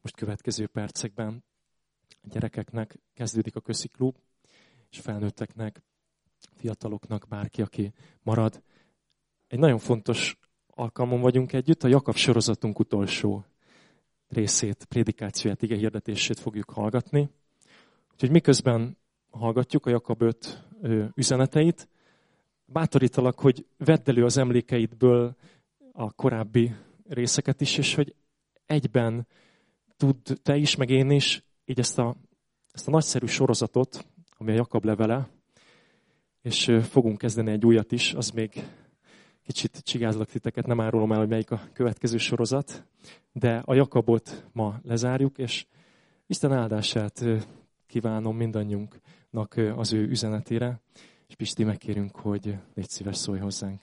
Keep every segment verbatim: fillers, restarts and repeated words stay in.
most következő percekben a gyerekeknek kezdődik a kösziklub, és felnőtteknek, fiataloknak, bárki, aki marad. Egy nagyon fontos alkalmon vagyunk együtt, a Jakab sorozatunk utolsó részét, prédikációját, ige hirdetését fogjuk hallgatni. Úgyhogy miközben hallgatjuk a Jakab öt üzeneteit, bátorítalak, hogy vedd elő az emlékeidből a korábbi részeket is, és hogy egyben tudd te is, meg én is, így ezt a, ezt a nagyszerű sorozatot, ami a Jakab levele, és fogunk kezdeni egy újat is, az még kicsit csigázlak titeket, nem árulom el, hogy melyik a következő sorozat, de a Jakabot ma lezárjuk, és Isten áldását kívánom mindannyiunknak az ő üzenetére, és Pisti, megkérünk, hogy légy szíves, szólj hozzánk.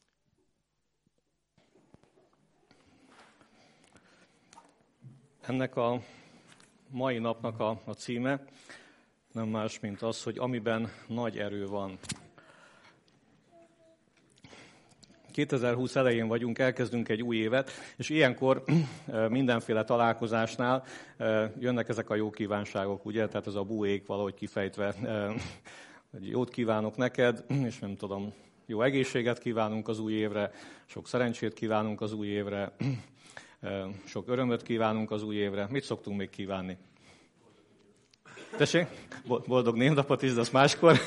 Ennek a mai napnak a, a címe nem más, mint az, hogy amiben nagy erő van. kétezer-húsz elején vagyunk, elkezdünk egy új évet, és ilyenkor mindenféle találkozásnál jönnek ezek a jó kívánságok, ugye? Tehát ez a buék valahogy kifejtve, hogy jót kívánok neked, és nem tudom, jó egészséget kívánunk az új évre, sok szerencsét kívánunk az új évre, sok örömöt kívánunk az új évre. Mit szoktunk még kívánni? Tessék? Boldog névnapot is, de az máskor.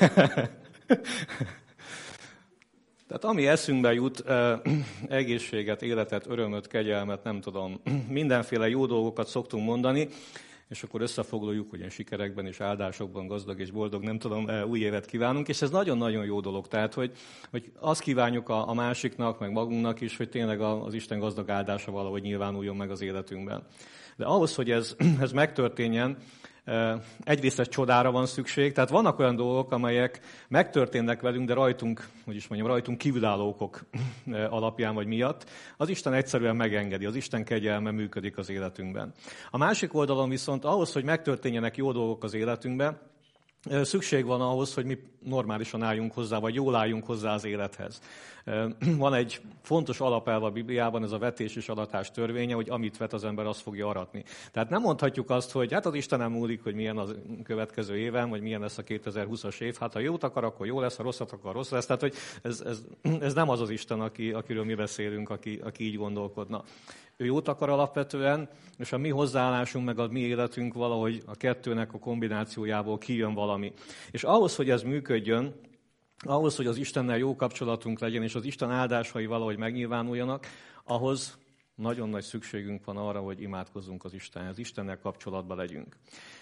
Tehát ami eszünkbe jut, egészséget, életet, örömöt, kegyelmet, nem tudom, mindenféle jó dolgokat szoktunk mondani, és akkor összefoglaljuk, hogy ilyen sikerekben és áldásokban gazdag és boldog, nem tudom, új évet kívánunk, és ez nagyon-nagyon jó dolog. Tehát, hogy, hogy azt kívánjuk a, a másiknak, meg magunknak is, hogy tényleg az Isten gazdag áldása valahogy nyilvánuljon meg az életünkben. De ahhoz, hogy ez, ez megtörténjen, egyrészt egy csodára van szükség, tehát vannak olyan dolgok, amelyek megtörténnek velünk, de rajtunk, hogy is mondjam, rajtunk kívülálló okok alapján vagy miatt. Az Isten egyszerűen megengedi, az Isten kegyelme működik az életünkben. A másik oldalon viszont ahhoz, hogy megtörténjenek jó dolgok az életünkben, szükség van ahhoz, hogy mi normálisan álljunk hozzá, vagy jól álljunk hozzá az élethez. Van egy fontos alapelv a Bibliában, ez a vetés és aratás törvénye, hogy amit vet az ember, azt fogja aratni. Tehát nem mondhatjuk azt, hogy hát az Istenem múlik, hogy milyen a következő éven, vagy milyen lesz a kétezer-húszas év. Hát ha jót akar, akkor jó lesz, ha rosszat akar, rossz lesz. Tehát hogy ez, ez, ez nem az az Isten, aki, akiről mi beszélünk, aki, aki így gondolkodna. Ő jót akar alapvetően, és a mi hozzáállásunk, meg a mi életünk valahogy a kettőnek a kombinációjából kijön valami. És ahhoz, hogy ez működjön, ahhoz, hogy az Istennel jó kapcsolatunk legyen, és az Isten áldásai valahogy megnyilvánuljanak, ahhoz nagyon nagy szükségünk van arra, hogy imádkozzunk az Istenhez, Istennel kapcsolatban legyünk.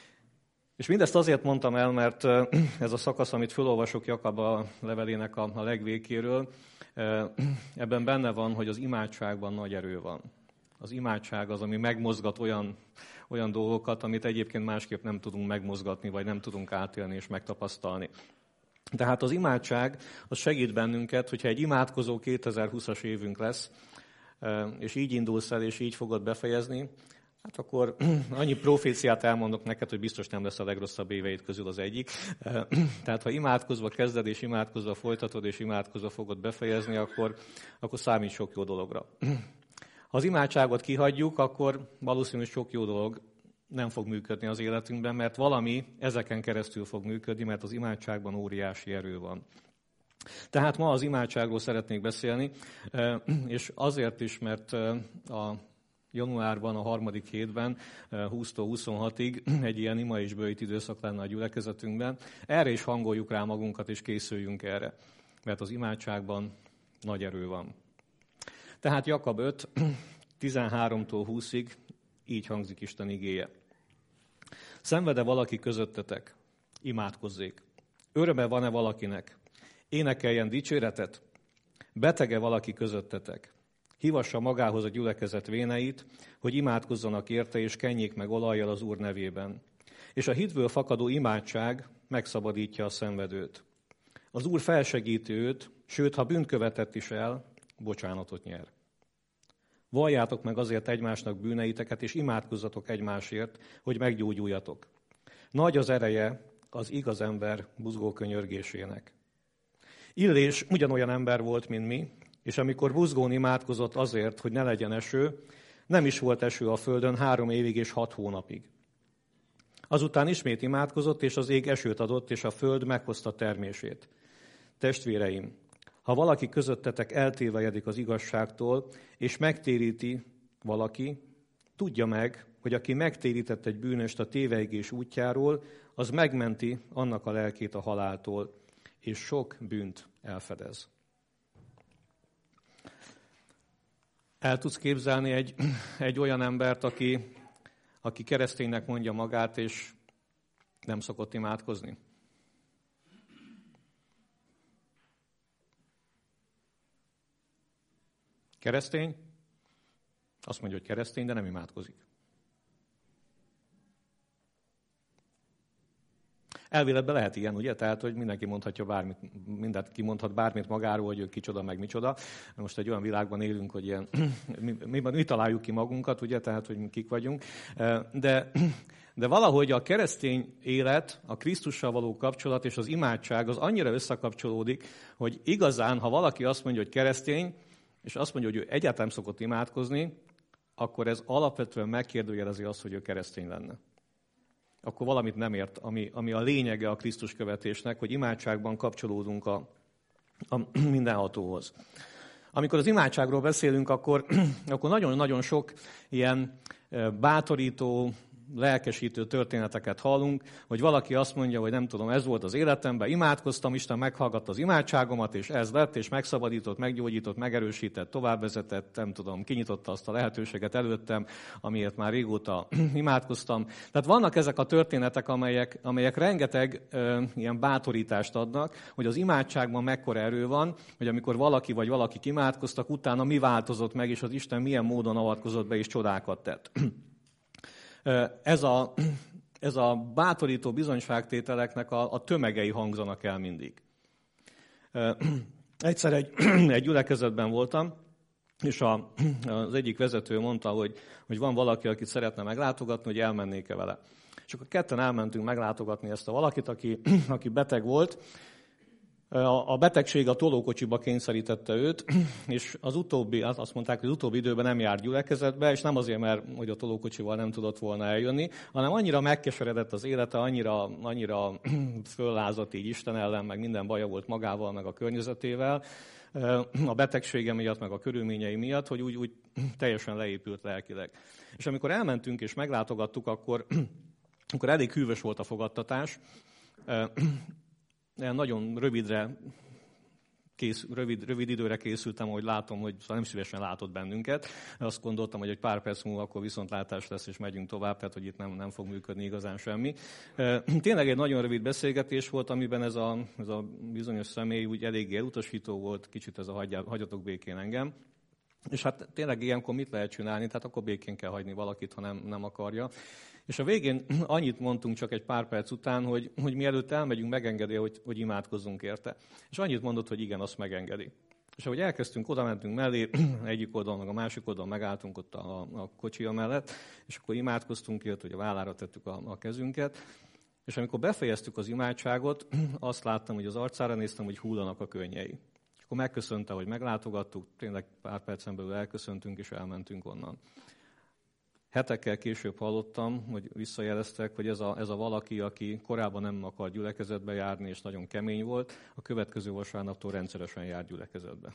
És mindezt azért mondtam el, mert ez a szakasz, amit felolvasok Jakab a levelének a legvégéről, ebben benne van, hogy az imádságban nagy erő van. Az imádság az, ami megmozgat olyan, olyan dolgokat, amit egyébként másképp nem tudunk megmozgatni, vagy nem tudunk átélni és megtapasztalni. Tehát az imádság az segít bennünket, hogyha egy imádkozó kétezer-húszas évünk lesz, és így indulsz el, és így fogod befejezni, hát akkor annyi proféciát elmondok neked, hogy biztos nem lesz a legrosszabb éveid közül az egyik. Tehát ha imádkozva kezded, és imádkozva folytatod, és imádkozva fogod befejezni, akkor, akkor számít sok jó dologra. Ha az imádságot kihagyjuk, akkor valószínűleg sok jó dolog nem fog működni az életünkben, mert valami ezeken keresztül fog működni, mert az imádságban óriási erő van. Tehát ma az imádságról szeretnék beszélni, és azért is, mert a januárban, a harmadik hétben, húsztól huszonhatig egy ilyen ima és bőjt időszak lenne a gyülekezetünkben. Erre is hangoljuk rá magunkat, és készüljünk erre, mert az imádságban nagy erő van. Tehát Jakab öt, tizenháromtól húszig így hangzik Isten igéje. Szenved-e valaki közöttetek? Imádkozzék. Öröme van-e valakinek? Énekeljen dicséretet? Betege valaki közöttetek? Hívassa magához a gyülekezet véneit, hogy imádkozzanak érte, és kenjék meg olajjal az Úr nevében. És a hitből fakadó imádság megszabadítja a szenvedőt. Az Úr felsegíti őt, sőt, ha bűnt követett is el, bocsánatot nyer. Valljátok meg azért egymásnak bűneiteket, és imádkozzatok egymásért, hogy meggyógyuljatok. Nagy az ereje az igaz ember buzgó könyörgésének. Illés ugyanolyan ember volt, mint mi, és amikor buzgón imádkozott azért, hogy ne legyen eső, Nem is volt eső a földön három évig és hat hónapig. Azután ismét imádkozott, és az ég esőt adott, és a föld meghozta termését. Testvéreim, ha valaki közöttetek eltévejedik az igazságtól, és megtéríti valaki, tudja meg, hogy aki megtérített egy bűnöst a téveigés útjáról, az megmenti annak a lelkét a haláltól, és sok bűnt elfedez. El tudsz képzelni egy, egy olyan embert, aki, aki kereszténynek mondja magát, és nem szokott imádkozni? Keresztény? Azt mondja, hogy keresztény, de nem imádkozik. Elvéletben lehet ilyen, ugye? Tehát, hogy mindenki mondhatja bármit, mindent kimondhat bármit magáról, hogy ő kicsoda, meg micsoda. Most egy olyan világban élünk, hogy ilyen, mi, mi, mi találjuk ki magunkat, ugye? Tehát, hogy mi kik vagyunk. De, de valahogy a keresztény élet, a Krisztussal való kapcsolat és az imádság az annyira összekapcsolódik, hogy igazán, ha valaki azt mondja, hogy keresztény, és azt mondja, hogy ő egyáltalán nem szokott imádkozni, akkor ez alapvetően megkérdőjelezi azt, hogy ő keresztény lenne. Akkor valamit nem ért, ami, ami a lényege a Krisztus követésnek, hogy imádságban kapcsolódunk a, a mindenhatóhoz. Amikor az imádságról beszélünk, akkor, akkor nagyon-nagyon sok ilyen bátorító, lelkesítő történeteket hallunk, hogy valaki azt mondja, hogy nem tudom, ez volt az életemben, imádkoztam, Isten meghallgatta az imádságomat, és ez lett, és megszabadított, meggyógyított, megerősített, továbbvezetett, nem tudom, kinyitotta azt a lehetőséget előttem, amiért már régóta imádkoztam. Tehát vannak ezek a történetek, amelyek, amelyek rengeteg ö, ilyen bátorítást adnak, hogy az imádságban mekkora erő van, hogy amikor valaki vagy valakik imádkoztak, utána mi változott meg, és az Isten milyen módon avatkozott be, és csodákat tett. Ez a, ez a bátorító bizonyságtételeknek a, a tömegei hangzanak el mindig. Egyszer egy, egy gyülekezetben voltam, és a, az egyik vezető mondta, hogy, hogy van valaki, akit szeretne meglátogatni, hogy elmennék-e vele. És akkor ketten elmentünk meglátogatni ezt a valakit, aki, aki beteg volt. A betegség a tolókocsiba kényszerítette őt, és az utóbbi, azt mondták, hogy az utóbbi időben nem járt gyülekezetbe, és nem azért, mert hogy a tolókocsival nem tudott volna eljönni, hanem annyira megkeseredett az élete, annyira, annyira föllázadt így Isten ellen, meg minden baja volt magával, meg a környezetével, a betegsége miatt, meg a körülményei miatt, hogy úgy, úgy teljesen leépült lelkileg. És amikor elmentünk és meglátogattuk, akkor, akkor elég hűvös volt a fogadtatás. Nagyon rövidre, kész, rövid, rövid időre készültem, hogy látom, hogy nem szívesen látott bennünket. Azt gondoltam, hogy egy pár perc múlva akkor viszontlátás lesz, és megyünk tovább, tehát hogy itt nem, nem fog működni igazán semmi. Tényleg egy nagyon rövid beszélgetés volt, amiben ez a, ez a bizonyos személy úgy eléggé elutasító volt, kicsit ez a hagyjá, hagyjatok békén engem. És hát tényleg ilyenkor mit lehet csinálni? Tehát akkor békén kell hagyni valakit, ha nem, nem akarja. És a végén annyit mondtunk csak egy pár perc után, hogy, hogy mielőtt elmegyünk, megengedi, hogy, hogy imádkozzunk érte. És annyit mondott, hogy igen, azt megengedi. És ahogy elkezdtünk, oda mentünk mellé, egyik oldalon, meg a másik oldalon megálltunk ott a, a kocsia mellett, és akkor imádkoztunk, illetve, hogy a vállára tettük a, a kezünket. És amikor befejeztük az imádságot, azt láttam, hogy az arcára néztem, hogy hullanak a könnyei. És akkor megköszönte, hogy meglátogattuk, tényleg pár percen belül elköszöntünk, és elmentünk onnan. Hetekkel később hallottam, hogy visszajeleztek, hogy ez a, ez a valaki, aki korábban nem akart gyülekezetbe járni, és nagyon kemény volt, a következő vasárnaptól rendszeresen jár gyülekezetbe.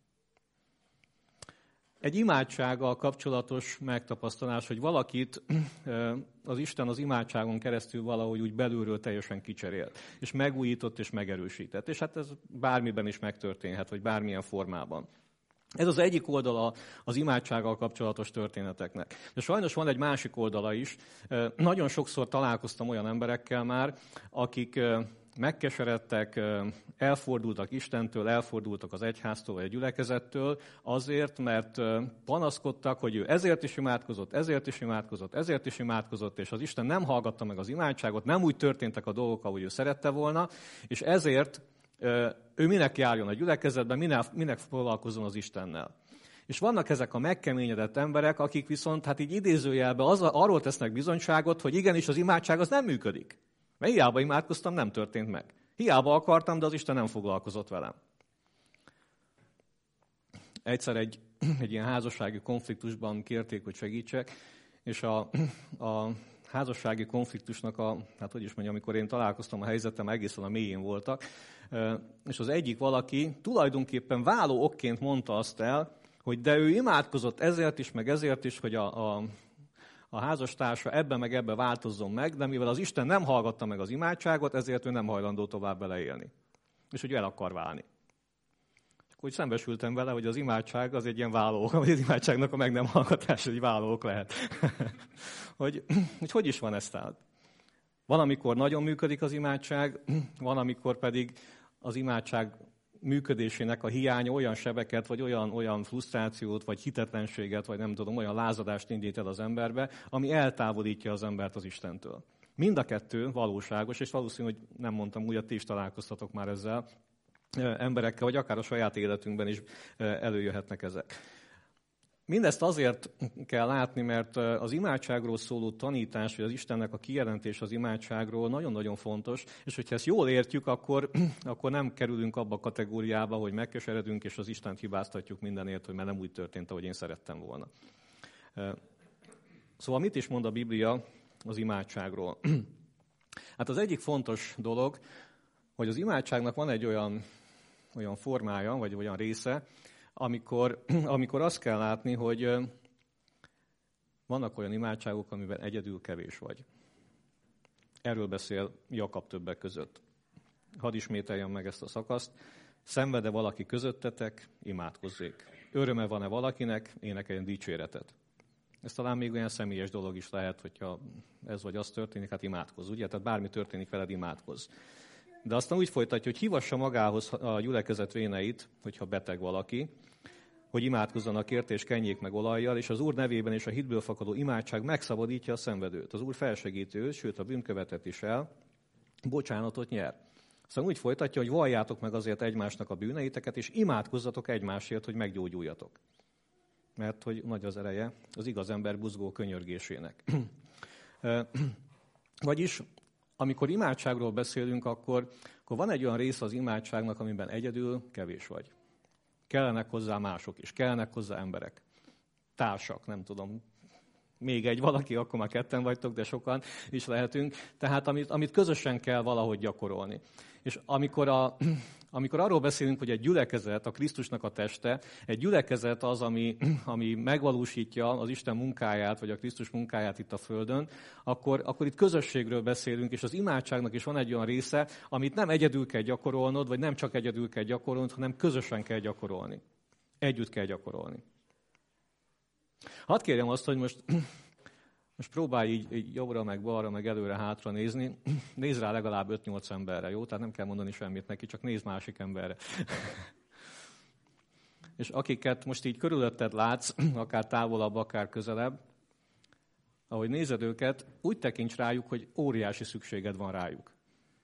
Egy imádsággal kapcsolatos megtapasztalás, hogy valakit az Isten az imádságon keresztül valahogy úgy belülről teljesen kicserélt, és megújított és megerősített. És hát ez bármiben is megtörténhet, vagy bármilyen formában. Ez az egyik oldala az imádsággal kapcsolatos történeteknek. De sajnos van egy másik oldala is. Nagyon sokszor találkoztam olyan emberekkel már, akik megkeseredtek, elfordultak Istentől, elfordultak az egyháztól vagy a gyülekezettől azért, mert panaszkodtak, hogy ő ezért is imádkozott, ezért is imádkozott, ezért is imádkozott, és az Isten nem hallgatta meg az imádságot, nem úgy történtek a dolgok, ahogy ő szerette volna, és ezért ő minek járjon a gyülekezetben, minek, minek foglalkozzon az Istennel. És vannak ezek a megkeményedett emberek, akik viszont hát így idézőjelben az, arról tesznek bizonyságot, hogy igenis az imádság az nem működik. Mert hiába imádkoztam, nem történt meg. Hiába akartam, de az Isten nem foglalkozott velem. Egyszer egy, egy ilyen házassági konfliktusban kérték, hogy segítsek, és a, a házassági konfliktusnak a, hát hogy is mondjam, amikor én találkoztam a helyzetem, egészen a mélyén voltak, és az egyik valaki tulajdonképpen váló okként mondta azt el, hogy de ő imádkozott ezért is, meg ezért is, hogy a, a, a házastársa ebben meg ebben változzon meg, de mivel az Isten nem hallgatta meg az imádságot, ezért ő nem hajlandó tovább beleélni. És hogy el akar válni. Úgy szembesültem vele, hogy az imádság az egy ilyen válóok, vagy az imádságnak a meg nem hallgatás egy válóok lehet. hogy, hogy hogy is van ez tehát? Van, amikor nagyon működik az imádság, van, amikor pedig az imádság működésének a hiánya olyan sebeket, vagy olyan, olyan frusztrációt, vagy hitetlenséget, vagy nem tudom, olyan lázadást indít el az emberbe, ami eltávolítja az embert az Istentől. Mind a kettő valóságos, és valószínű, hogy nem mondtam úgy, hogy ti is találkoztatok már ezzel, emberekkel, vagy akár a saját életünkben is előjöhetnek ezek. Mindezt azért kell látni, mert az imádságról szóló tanítás, vagy az Istennek a kijelentés az imádságról nagyon-nagyon fontos, és hogyha ezt jól értjük, akkor, akkor nem kerülünk abba a kategóriába, hogy megkeseredünk, és az Istent hibáztatjuk mindenért, hogy már nem úgy történt, ahogy én szerettem volna. Szóval mit is mond a Biblia az imádságról? Hát az egyik fontos dolog, hogy az imádságnak van egy olyan, olyan formája, vagy olyan része, amikor, amikor azt kell látni, hogy vannak olyan imádságok, amiben egyedül kevés vagy. Erről beszél Jakab többek között. Hadd ismételjem meg ezt a szakaszt. Szenved-e valaki közöttetek, imádkozzék. Öröme van-e valakinek, énekeljen dicséretet. Ez talán még olyan személyes dolog is lehet, hogyha ez vagy az történik, hát imádkozz, ugye? Tehát bármi történik veled, imádkozz. De aztán úgy folytatja, hogy hívassa magához a gyülekezet véneit, hogyha beteg valaki, hogy imádkozzanak érte és kenjék meg olajjal, és az Úr nevében és a hitből fakadó imádság megszabadítja a szenvedőt. Az Úr felsegíti őt, sőt a bűnkövetet is el, bocsánatot nyer. Aztán úgy folytatja, hogy valljátok meg azért egymásnak a bűneiteket, és imádkozzatok egymásért, hogy meggyógyuljatok. Mert hogy nagy az ereje az igaz ember buzgó könyörgésének. Vagyis, amikor imádságról beszélünk, akkor, akkor van egy olyan része az imádságnak, amiben egyedül kevés vagy. Kellenek hozzá mások is, kellenek hozzá emberek. Társak, nem tudom. Még egy valaki, akkor már ketten vagytok, de sokan is lehetünk. Tehát amit, amit közösen kell valahogy gyakorolni. És amikor, a, amikor arról beszélünk, hogy egy gyülekezet, a Krisztusnak a teste, egy gyülekezet az, ami, ami megvalósítja az Isten munkáját, vagy a Krisztus munkáját itt a Földön, akkor, akkor itt közösségről beszélünk, és az imádságnak is van egy olyan része, amit nem egyedül kell gyakorolnod, vagy nem csak egyedül kell gyakorolnod, hanem közösen kell gyakorolni. Együtt kell gyakorolni. Hadd kérjem azt, hogy most, most próbálj így, így jobbra, meg balra, meg előre, hátra nézni. Nézz rá legalább öt-nyolc emberre, jó? Tehát nem kell mondani semmit neki, csak nézd másik emberre. És akiket most így körülötted látsz, akár távolabb, akár közelebb, ahogy nézed őket, úgy tekints rájuk, hogy óriási szükséged van rájuk.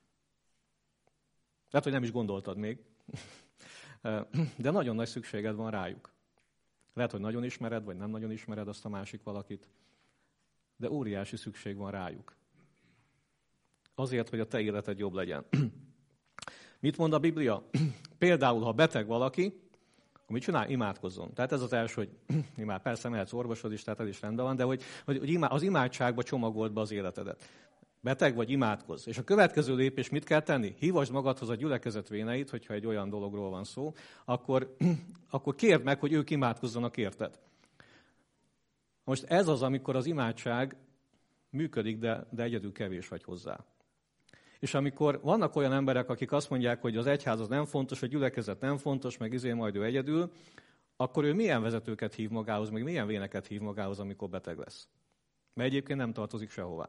Lehet, hogy nem is gondoltad még, de nagyon nagy szükséged van rájuk. Lehet, hogy nagyon ismered, vagy nem nagyon ismered azt a másik valakit, de óriási szükség van rájuk. Azért, hogy a te életed jobb legyen. Mit mond a Biblia? Például, ha beteg valaki, akkor mit csinál? Imádkozzon. Tehát ez az első, hogy imád, persze mehetsz orvoshoz is, tehát ez is rendben van, de hogy, hogy az imádságba csomagold be az életedet. Beteg vagy, imádkozz. És a következő lépés mit kell tenni? Hívasd magadhoz a gyülekezet véneit, hogyha egy olyan dologról van szó, akkor, akkor kérd meg, hogy ők imádkozzanak érted. Most ez az, amikor az imádság működik, de, de egyedül kevés vagy hozzá. És amikor vannak olyan emberek, akik azt mondják, hogy az egyház az nem fontos, a gyülekezet nem fontos, meg izé majd ő egyedül, akkor ő milyen vezetőket hív magához, meg milyen véneket hív magához, amikor beteg lesz. Mert egyébként nem tartozik sehová.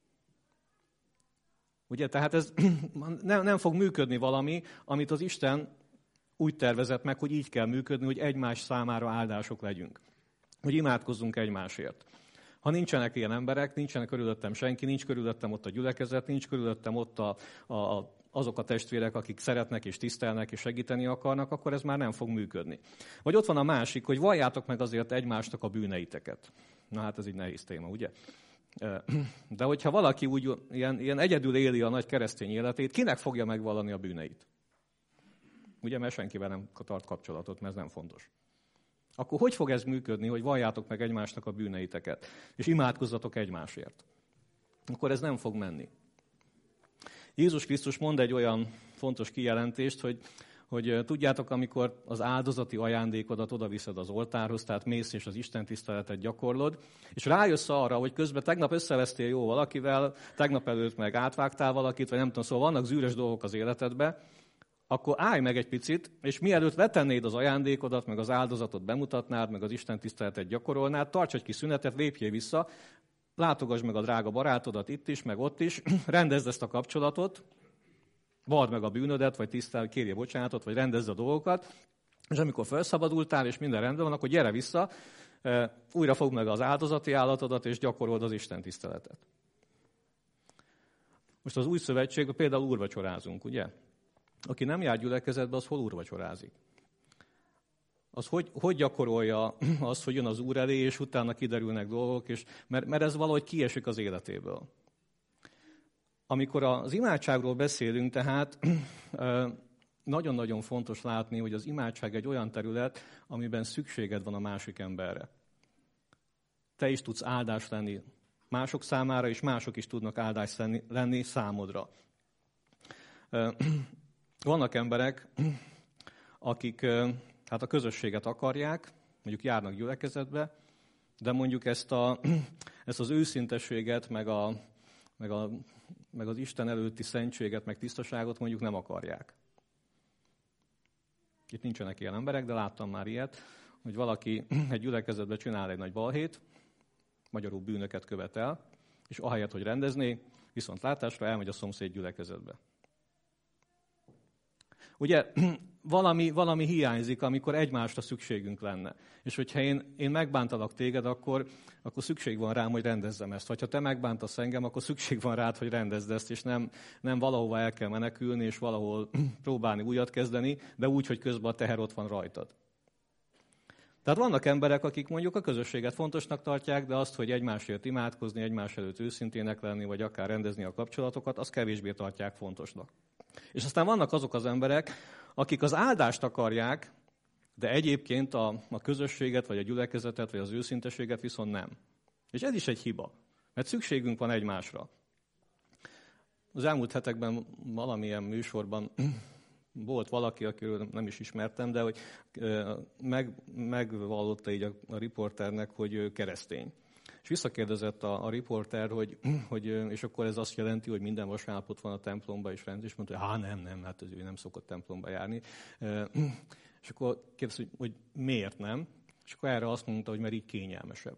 Ugye, tehát ez nem, nem fog működni valami, amit az Isten úgy tervezett meg, hogy így kell működni, hogy egymás számára áldások legyünk. Hogy imádkozzunk egymásért. Ha nincsenek ilyen emberek, nincsenek körülöttem senki, nincs körülöttem ott a gyülekezet, nincs körülöttem ott a, a, azok a testvérek, akik szeretnek és tisztelnek és segíteni akarnak, akkor ez már nem fog működni. Vagy ott van a másik, hogy valljátok meg azért egymásnak a bűneiteket. Na hát ez egy nehéz téma, ugye? De hogyha valaki úgy ilyen, ilyen egyedül éli a nagy keresztény életét, kinek fogja megvallani a bűneit? Ugye, mert senkivel nem tart kapcsolatot, mert ez nem fontos. akkor hogy fog ez működni, hogy valljátok meg egymásnak a bűneiteket, és imádkozzatok egymásért? Akkor ez nem fog menni. Jézus Krisztus mond egy olyan fontos kijelentést, hogy, hogy tudjátok, amikor az áldozati ajándékodat odaviszed az oltárhoz, tehát mész és az Isten tiszteletet gyakorlod, és rájössz arra, hogy közben tegnap összevesztél jó valakivel, tegnap előtt meg átvágtál valakit, vagy nem tudom, szóval vannak zűrös dolgok az életedben, akkor állj meg egy picit, és mielőtt letennéd az ajándékodat, meg az áldozatot bemutatnád, meg az Isten tiszteletet gyakorolnád, tarts egy kis szünetet, lépjél vissza, látogass meg a drága barátodat itt is, meg ott is, rendezd ezt a kapcsolatot, vald meg a bűnödet, vagy tisztel, kérje bocsánatot, vagy rendezd a dolgokat, és amikor felszabadultál, és minden rendben van, akkor gyere vissza, újra fogd meg az áldozati állatodat, és gyakorold az Isten tiszteletet. Most az új szövetségben például úrvacsorázunk, ugye? Aki nem jár gyülekezetbe, az hol úrvacsorázik? Az hogy, hogy gyakorolja azt, hogy jön az Úr elé, és utána kiderülnek dolgok, és, mert, mert ez valahogy kiesik az életéből. Amikor az imádságról beszélünk, tehát nagyon-nagyon fontos látni, hogy az imádság egy olyan terület, amiben szükséged van a másik emberre. Te is tudsz áldás lenni mások számára, és mások is tudnak áldás lenni számodra. Vannak emberek, akik hát a közösséget akarják, mondjuk járnak gyülekezetbe, de mondjuk ezt, a, ezt az őszintességet, meg, a, meg, a, meg az Isten előtti szentséget, meg tisztaságot mondjuk nem akarják. Itt nincsenek ilyen emberek, de láttam már ilyet, hogy valaki egy gyülekezetbe csinál egy nagy balhét, magyarul bűnöket követel, és ahelyett, hogy rendezné, viszont látásra elmegy a szomszéd gyülekezetbe. Ugye valami, valami hiányzik, amikor egymásra szükségünk lenne. És hogyha én, én megbántalak téged, akkor, akkor szükség van rám, hogy rendezzem ezt. Vagy ha te megbántasz engem, akkor szükség van rád, hogy rendezd ezt, és nem, nem valahova el kell menekülni, és valahol próbálni újat kezdeni, de úgy, hogy közben a teher ott van rajtad. Tehát vannak emberek, akik mondjuk a közösséget fontosnak tartják, de azt, hogy egymásért imádkozni, egymás előtt őszintének lenni, vagy akár rendezni a kapcsolatokat, azt kevésbé tartják fontosnak. És aztán vannak azok az emberek, akik az áldást akarják, de egyébként a, a közösséget, vagy a gyülekezetet, vagy az őszinteséget viszont nem. És ez is egy hiba, mert szükségünk van egymásra. Az elmúlt hetekben valamilyen műsorban volt valaki, akiről nem is ismertem, de hogy meg, megvallotta így a, a riporternek, hogy ő keresztény. És visszakérdezett a, a riporter, hogy, hogy, és akkor ez azt jelenti, hogy minden vasárnap ott van a templomba és rend, és mondta, hogy há, nem, nem, hát ő nem szokott templomba járni. És akkor kérdezte, hogy, hogy miért nem? És akkor erre azt mondta, hogy mert így kényelmesebb.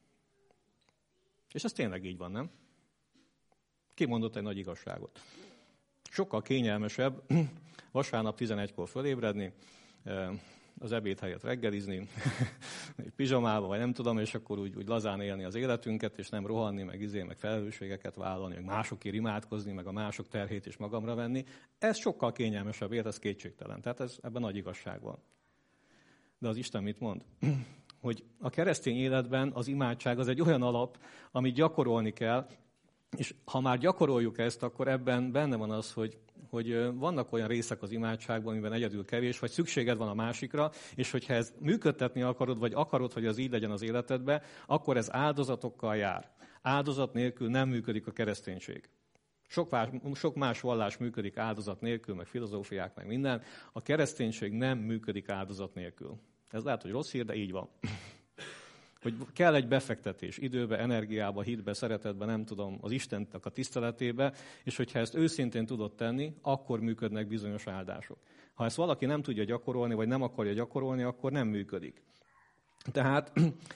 És ez tényleg így van, nem? Kimondott egy nagy igazságot. Sokkal kényelmesebb vasárnap tizenegykor fölébredni, az ebéd helyett reggelizni, egy pizsamába, vagy nem tudom, és akkor úgy, úgy lazán élni az életünket, és nem rohanni, meg izé, meg felelősségeket vállalni, meg másokért imádkozni, meg a mások terhét is magamra venni. Ez sokkal kényelmesebb élet, ez kétségtelen. Tehát ez, ebben nagy igazság van. De az Isten mit mond? Hogy a keresztény életben az imádság az egy olyan alap, amit gyakorolni kell, és ha már gyakoroljuk ezt, akkor ebben benne van az, hogy, hogy vannak olyan részek az imádságban, amiben egyedül kevés, vagy szükséged van a másikra, és hogyha ezt működtetni akarod, vagy akarod, hogy az így legyen az életedben, akkor ez áldozatokkal jár. Áldozat nélkül nem működik a kereszténység. Sok más, sok más vallás működik áldozat nélkül, meg filozófiák, meg minden. A kereszténység nem működik áldozat nélkül. Ez lehet, hogy rossz hír, de így van. Hogy kell egy befektetés időbe, energiába, hitbe, szeretetbe, nem tudom, az Istennek a tiszteletébe, és hogyha ezt őszintén tudod tenni, akkor működnek bizonyos áldások. Ha ezt valaki nem tudja gyakorolni, vagy nem akarja gyakorolni, akkor nem működik. Tehát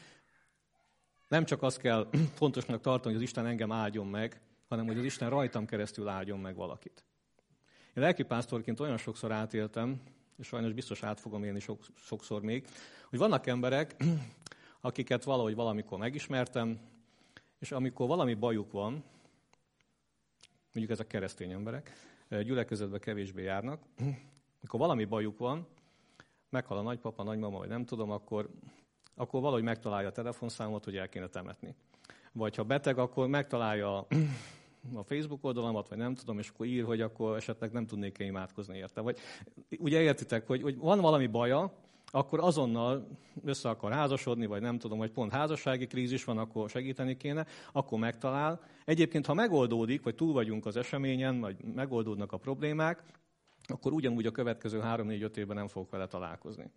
nem csak azt kell fontosnak tartani, hogy az Isten engem áldjon meg, hanem hogy az Isten rajtam keresztül áldjon meg valakit. Én lelkipásztorként olyan sokszor átéltem, és sajnos biztos át fogom élni sok, sokszor még, hogy vannak emberek, akiket valahogy valamikor megismertem, és amikor valami bajuk van, mondjuk ezek keresztény emberek, gyülekezetbe kevésbé járnak, amikor valami bajuk van, meghal a nagypapa, nagymama, vagy nem tudom, akkor, akkor valahogy megtalálja a telefonszámot, hogy el kéne temetni. Vagy ha beteg, akkor megtalálja a Facebook oldalamat, vagy nem tudom, és akkor ír, hogy akkor esetleg nem tudnék-e imádkozni érte. Vagy, ugye értitek, hogy, hogy van valami baja, akkor azonnal össze akar házasodni, vagy nem tudom, hogy pont házassági krízis van, akkor segíteni kéne, akkor megtalál. Egyébként, ha megoldódik, vagy túl vagyunk az eseményen, vagy megoldódnak a problémák, akkor ugyanúgy a következő három-négy-öt évben nem fogok vele találkozni.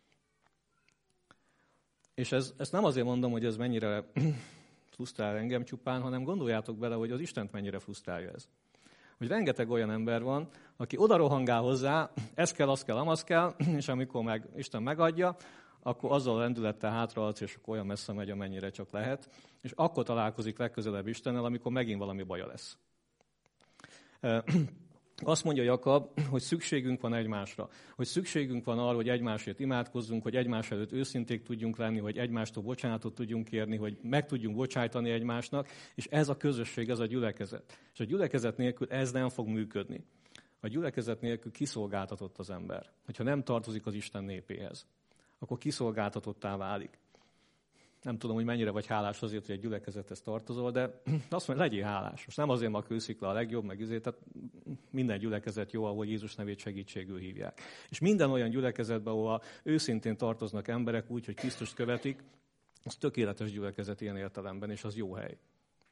És ez, ezt nem azért mondom, hogy ez mennyire frusztrál engem csupán, hanem gondoljátok bele, hogy az Istent mennyire frusztrálja ez. Hogy rengeteg olyan ember van, aki oda rohangál hozzá, ez kell, az kell, amaz kell, és amikor meg Isten megadja, akkor azzal a lendülettel hátraadsz, és akkor olyan messze megy, amennyire csak lehet, és akkor találkozik legközelebb Istennel, amikor megint valami baja lesz. Azt mondja Jakab, hogy szükségünk van egymásra, hogy szükségünk van arra, hogy egymásért imádkozzunk, hogy egymás előtt őszinték tudjunk lenni, hogy egymástól bocsánatot tudjunk kérni, hogy meg tudjunk bocsájtani egymásnak, és ez a közösség, ez a gyülekezet. És a gyülekezet nélkül ez nem fog működni. A gyülekezet nélkül kiszolgáltatott az ember. Hogyha nem tartozik az Isten népéhez, akkor kiszolgáltatottá válik. Nem tudom, hogy mennyire vagy hálás azért, hogy egy gyülekezethez tartozol, de azt mondja, legyél hálás. Most nem azért, mert a kőszikla a legjobb, meg izé, tehát minden gyülekezet jó, ahol Jézus nevét segítségül hívják. És minden olyan gyülekezetben, ahol őszintén tartoznak emberek úgy, hogy Krisztust követik, az tökéletes gyülekezet ilyen értelemben, és az jó hely.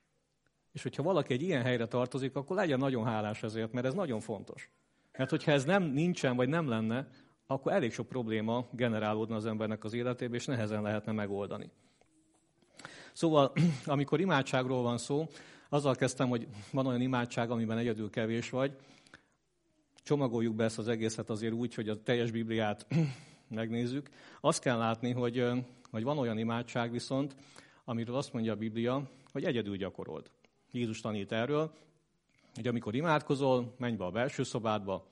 És hogyha valaki egy ilyen helyre tartozik, akkor legyen nagyon hálás ezért, mert ez nagyon fontos. Mert hogyha ez nem nincsen, vagy nem lenne, akkor elég sok probléma generálódna az embernek az életében, és nehezen lehetne megoldani. Szóval, amikor imádságról van szó, azzal kezdtem, hogy van olyan imádság, amiben egyedül kevés vagy. Csomagoljuk be ezt az egészet azért úgy, hogy a teljes Bibliát megnézzük. Azt kell látni, hogy, hogy van olyan imádság viszont, amiről azt mondja a Biblia, hogy egyedül gyakorold. Jézus tanít erről, hogy amikor imádkozol, menj be a belső szobádba,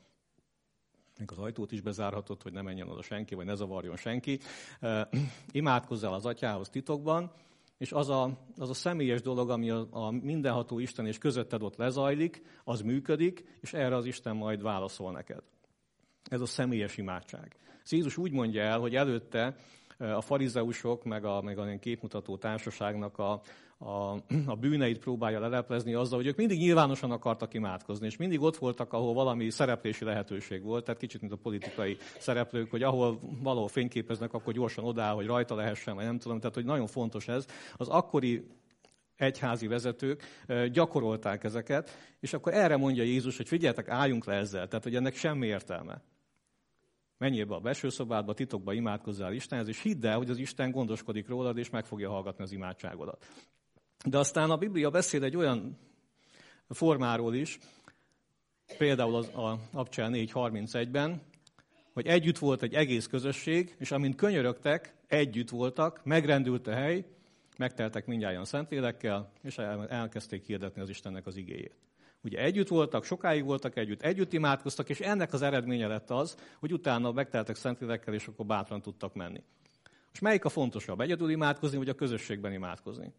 még az ajtót is bezárhatod, hogy ne menjen oda senki, vagy ne zavarjon senki. Imádkozzál az Atyához titokban, és az a, az a személyes dolog, ami a, a mindenható Isten és közötted ott lezajlik, az működik, és erre az Isten majd válaszol neked. Ez a személyes imádság. Jézus úgy mondja el, hogy előtte a farizeusok, meg a, meg a képmutató társaságnak a, a, a bűneit próbálja leleplezni azzal, hogy ők mindig nyilvánosan akartak imádkozni, és mindig ott voltak, ahol valami szereplési lehetőség volt, tehát kicsit, mint a politikai szereplők, hogy ahol valahol fényképeznek, akkor gyorsan odáll, hogy rajta lehessen, vagy nem tudom, tehát hogy nagyon fontos ez. Az akkori egyházi vezetők gyakorolták ezeket, és akkor erre mondja Jézus, hogy figyeljetek, álljunk le ezzel, tehát hogy ennek semmi értelme. Menjél be a belső szobádba, titokba imádkozzál Istenhez, és hidd el, hogy az Isten gondoskodik rólad, és meg fogja hallgatni az imádságodat. De aztán a Biblia beszél egy olyan formáról is, például az, a Abcsel négy harmincegyben, hogy együtt volt egy egész közösség, és amint könyörögtek, együtt voltak, megrendült a hely, megteltek mindnyájan Szentlélekkel, és elkezdték hirdetni az Istennek az igéjét. Ugye együtt voltak, sokáig voltak együtt, együtt imádkoztak, és ennek az eredménye lett az, hogy utána megteltek Szentlélekkel, és akkor bátran tudtak menni. Most melyik a fontosabb, egyedül imádkozni, vagy a közösségben imádkozni?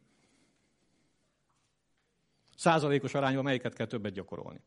Százalékos arányban melyiket kell többet gyakorolni?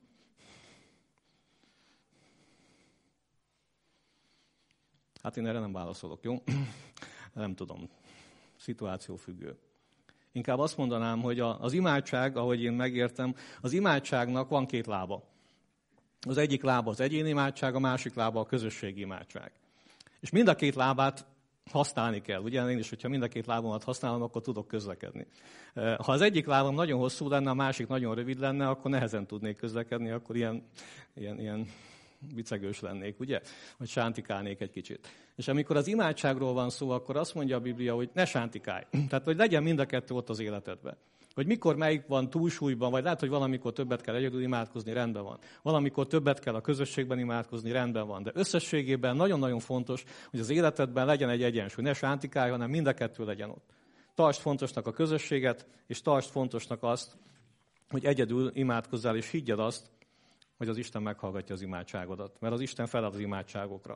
Hát én erre nem válaszolok, jó? Nem tudom. Szituáció függő. Inkább azt mondanám, hogy az imádság, ahogy én megértem, az imádságnak van két lába. Az egyik lába az egyéni imádság, a másik lába a közösségi imádság. És mind a két lábát használni kell. Ugye én is, hogyha mind a két lábamat használom, akkor tudok közlekedni. Ha az egyik lábam nagyon hosszú lenne, a másik nagyon rövid lenne, akkor nehezen tudnék közlekedni, akkor ilyen, ilyen, ilyen vicegős lennék, ugye? Vagy sántikálnék egy kicsit. És amikor az imádságról van szó, akkor azt mondja a Biblia, hogy ne sántikálj. Tehát, hogy legyen mind a kettő ott az életedben. Hogy mikor melyik van túlsúlyban, vagy lehet, hogy valamikor többet kell egyedül imádkozni, rendben van. Valamikor többet kell a közösségben imádkozni, rendben van. De összességében nagyon-nagyon fontos, hogy az életedben legyen egy egyensúly. Ne sántikálj, hanem mind a kettő legyen ott. Tartsd fontosnak a közösséget, és tartsd fontosnak azt, hogy egyedül imádkozzál, és higgyed azt, hogy az Isten meghallgatja az imádságodat. Mert az Isten felel az imádságokra.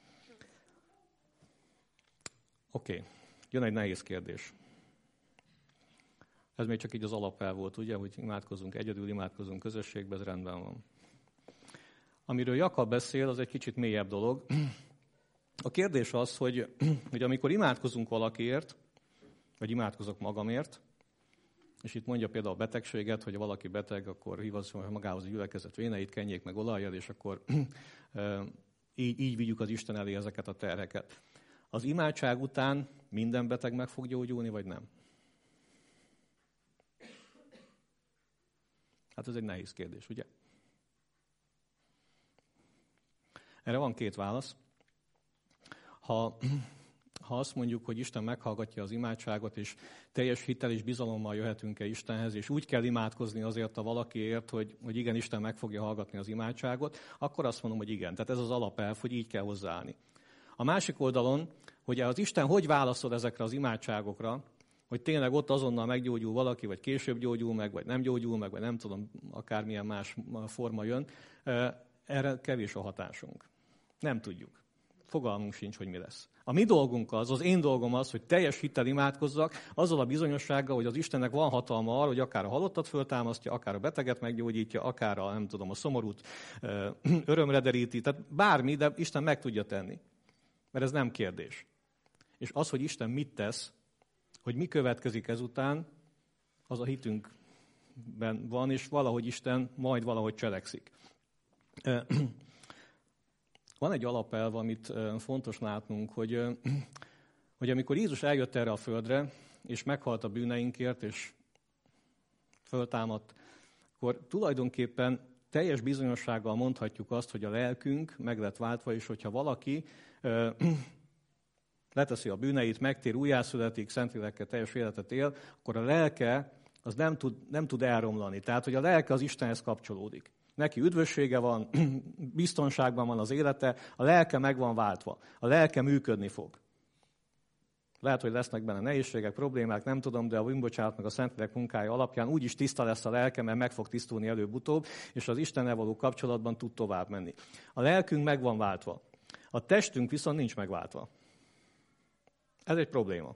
Oké, okay. Jön egy nehéz kérdés. Ez még csak így az alapelv volt, ugye, hogy imádkozunk egyedül, imádkozunk közösségben, ez rendben van. Amiről Jakab beszél, az egy kicsit mélyebb dolog. A kérdés az, hogy, hogy amikor imádkozunk valakiért, vagy imádkozok magamért, És itt mondja például a betegséget, hogy ha valaki beteg, akkor hívasson magához a gyülekezet véneit, kenjék meg olajjal, és akkor így, így vigyük az Isten elé ezeket a terheket. Az imádság után minden beteg meg fog gyógyulni, vagy nem? Hát ez egy nehéz kérdés, ugye? Erre van két válasz. Ha, ha azt mondjuk, hogy Isten meghallgatja az imádságot, és teljes hittel és bizalommal jöhetünk-e Istenhez, és úgy kell imádkozni azért a valakiért, hogy, hogy igen, Isten meg fogja hallgatni az imádságot, akkor azt mondom, hogy igen. Tehát ez az alapelv, hogy így kell hozzáállni. A másik oldalon, hogy az Isten hogy válaszol ezekre az imádságokra, hogy tényleg ott azonnal meggyógyul valaki, vagy később gyógyul meg, vagy nem gyógyul meg, vagy nem tudom, akármilyen más forma jön, erre kevés a hatásunk. Nem tudjuk. Fogalmunk sincs, hogy mi lesz. A mi dolgunk az, az én dolgom az, hogy teljes hittel imádkozzak, azzal a bizonyossággal, hogy az Istennek van hatalma arra, hogy akár a halottat föltámasztja, akár a beteget meggyógyítja, akár a, nem tudom, a szomorút örömre deríti, tehát bármi, de Isten meg tudja tenni. Mert ez nem kérdés. És az, hogy Isten mit tesz, hogy mi következik ezután, az a hitünkben van, és valahogy Isten majd valahogy cselekszik. Van egy alapelv, amit fontos látnunk, hogy, hogy amikor Jézus eljött erre a földre, és meghalt a bűneinkért, és föltámadt, akkor tulajdonképpen teljes bizonyossággal mondhatjuk azt, hogy a lelkünk meg lett váltva, és hogyha valaki leteszi a bűneit, megtér, újjászületik, Szentlélekkel teljes életet él, akkor a lelke az nem tud, nem tud elromlani. Tehát, hogy a lelke az Istenhez kapcsolódik. Neki üdvössége van, biztonságban van az élete, a lelke meg van váltva. A lelke működni fog. Lehet, hogy lesznek benne nehézségek, problémák, nem tudom, de a bűnbocsánat meg a Szentlélek munkája alapján úgyis tiszta lesz a lelke, mert meg fog tisztulni előbb-utóbb, és az Istennel való kapcsolatban tud tovább menni. A lelkünk meg van váltva. A testünk viszont nincs megváltva. Ez egy probléma.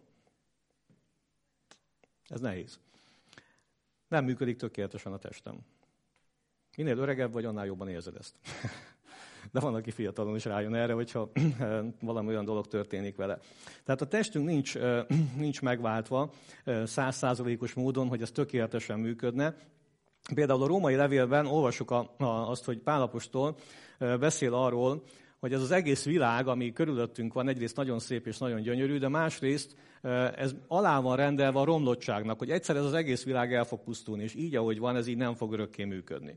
Ez nehéz. Nem működik tökéletesen a testem. Minél öregebb vagy, annál jobban érzed ezt. De van, aki fiatalon is rájön erre, hogyha valami olyan dolog történik vele. Tehát a testünk nincs, nincs megváltva száz százalékos módon, hogy ez tökéletesen működne. Például a római levélben olvassuk a, a, azt, hogy Pál apostol beszél arról, hogy ez az egész világ, ami körülöttünk van, egyrészt nagyon szép és nagyon gyönyörű, de másrészt ez alá van rendelve a romlottságnak, hogy egyszer ez az egész világ el fog pusztulni, és így, ahogy van, ez így nem fog örökké működni.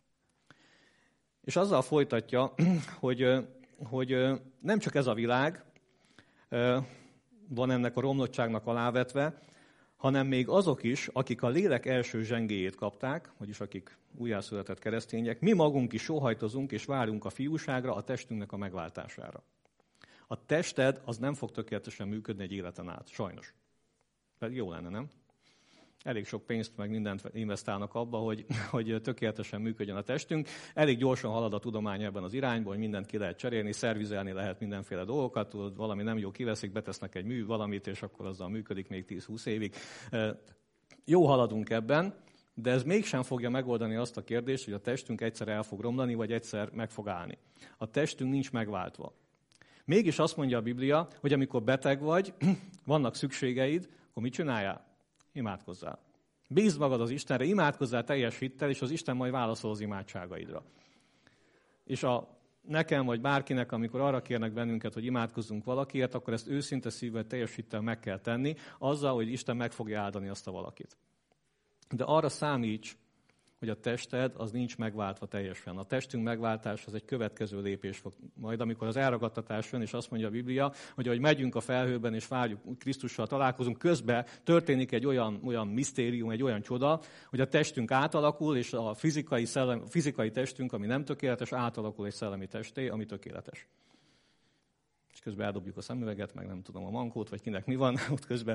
És azzal folytatja, hogy, hogy nem csak ez a világ van ennek a romlottságnak alávetve, hanem még azok is, akik a lélek első zsengéjét kapták, vagyis akik újjászületett keresztények, mi magunk is sóhajtozunk és várunk a fiúságra, a testünknek a megváltására. A tested az nem fog tökéletesen működni egy életen át, sajnos. Pedig jó lenne, nem? Elég sok pénzt meg mindent investálnak abba, hogy, hogy tökéletesen működjön a testünk. Elég gyorsan halad a tudomány ebben az irányban, hogy mindent ki lehet cserélni, szervizelni lehet mindenféle dolgokat, tudod, valami nem jó kiveszik, betesznek egy mű valamit, és akkor azzal működik még tíz-húsz évig. Jó haladunk ebben, de ez mégsem fogja megoldani azt a kérdést, hogy a testünk egyszer el fog romlani, vagy egyszer meg fog állni. A testünk nincs megváltva. Mégis azt mondja a Biblia, hogy amikor beteg vagy, vannak szükségeid, akkor mit csináljál? Imádkozzál. Bízd magad az Istenre, imádkozzál teljes hittel, és az Isten majd válaszol az imádságaidra. És a nekem, vagy bárkinek, amikor arra kérnek bennünket, hogy imádkozzunk valakiért, akkor ezt őszinte szívvel, teljes hittel meg kell tenni, azzal, hogy Isten meg fogja áldani azt a valakit. De arra számíts, hogy a tested az nincs megváltva teljesen. A testünk megváltás az egy következő lépés fog. Majd amikor az elragadtatás jön, és azt mondja a Biblia, hogy ahogy megyünk a felhőben, és várjuk, Krisztussal találkozunk, közben történik egy olyan, olyan misztérium, egy olyan csoda, hogy a testünk átalakul, és a fizikai, szellem, fizikai testünk, ami nem tökéletes, átalakul egy szellemi testé, ami tökéletes. És közben eldobjuk a szemüveget, meg nem tudom a mankót, vagy kinek mi van, ott közben...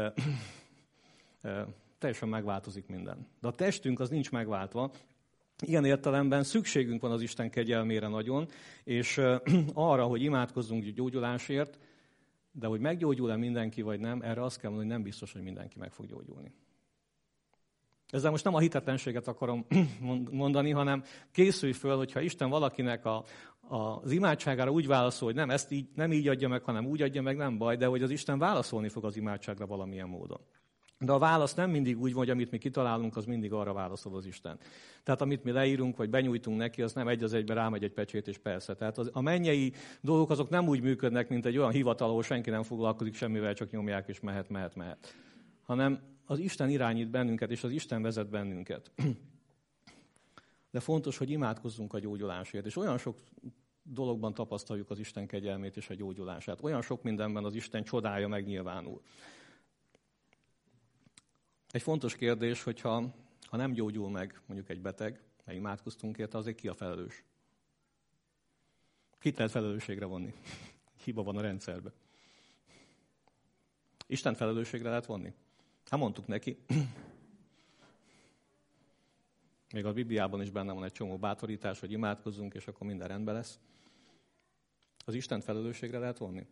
teljesen megváltozik minden. De a testünk az nincs megváltva. Ilyen értelemben szükségünk van az Isten kegyelmére nagyon, és arra, hogy imádkozzunk gyógyulásért, de hogy meggyógyul-e mindenki, vagy nem, erre azt kell mondani, hogy nem biztos, hogy mindenki meg fog gyógyulni. Ezzel most nem a hitetlenséget akarom mondani, hanem készülj föl, hogyha Isten valakinek a, a, az imádságára úgy válaszol, hogy nem, ezt így, nem így adja meg, hanem úgy adja meg, nem baj, de hogy az Isten válaszolni fog az imádságra valamilyen módon. De a válasz nem mindig úgy van, hogy amit mi kitalálunk, az mindig arra válaszol az Isten. Tehát amit mi leírunk, vagy benyújtunk neki, az nem egy az egybe rámegy egy pecsét, és persze. Tehát az, a mennyei dolgok azok nem úgy működnek, mint egy olyan hivatal, ahol senki nem foglalkozik semmivel, csak nyomják, és mehet, mehet, mehet. Hanem az Isten irányít bennünket, és az Isten vezet bennünket. De fontos, hogy imádkozzunk a gyógyulásért. És olyan sok dologban tapasztaljuk az Isten kegyelmét és a gyógyulását. Olyan sok mindenben az Isten csodája megnyilvánul. Egy fontos kérdés, hogyha ha nem gyógyul meg mondjuk egy beteg, mert imádkoztunk érte, azért ki a felelős? Kit lehet felelősségre vonni? Hiba van a rendszerben. Isten felelősségre lehet vonni? Hát mondtuk neki. Még a Bibliában is benne van egy csomó bátorítás, hogy imádkozzunk, és akkor minden rendben lesz. Az Isten felelősségre lehet vonni?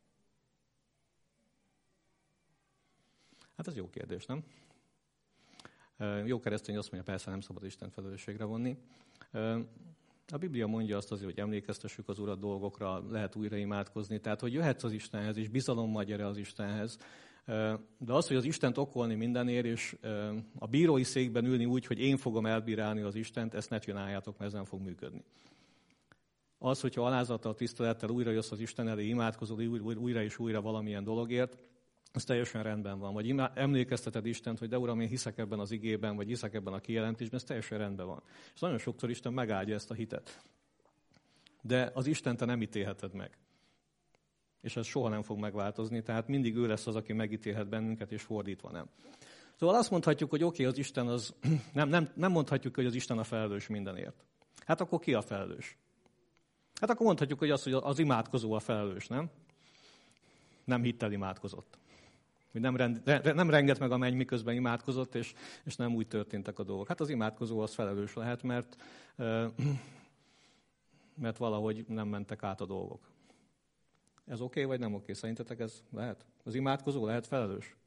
Hát ez jó kérdés, nem? Jó keresztény azt mondja, persze nem szabad Isten felelősségre vonni. A Biblia mondja azt azért, hogy emlékeztessük az Urat dolgokra, lehet újra imádkozni, tehát hogy jöhetsz az Istenhez, és bizalommal gyere az Istenhez. De az, hogy az Istent okolni mindenért, és a bírói székben ülni úgy, hogy én fogom elbírálni az Istent, ezt ne csináljátok, mert ez nem fog működni. Az, hogyha alázattal, tisztelettel újra jössz az Isten elé, imádkozol újra és újra valamilyen dologért, az teljesen rendben van. Vagy emlékezteted Istent, hogy de Uram, én hiszek ebben az igében, vagy hiszek ebben a kijelentésben, ez teljesen rendben van. És nagyon sokszor Isten megáldja ezt a hitet. De az Istent te nem ítélheted meg. És ez soha nem fog megváltozni, tehát mindig ő lesz az, aki megítélhet bennünket, és fordítva nem. Szóval azt mondhatjuk, hogy oké, okay, az Isten az, nem, nem, nem mondhatjuk, hogy az Isten a felelős mindenért. Hát akkor ki a felelős? Hát akkor mondhatjuk, hogy az, hogy az imádkozó a felelős, nem? Nem hittel imádkozott. Hogy nem, rend, nem renget meg a menny, miközben imádkozott, és, és nem úgy történtek a dolgok. Hát az imádkozó az felelős lehet, mert, mert valahogy nem mentek át a dolgok. Ez oké, okay, vagy nem oké? Okay? Szerintetek ez lehet? Az imádkozó lehet felelős?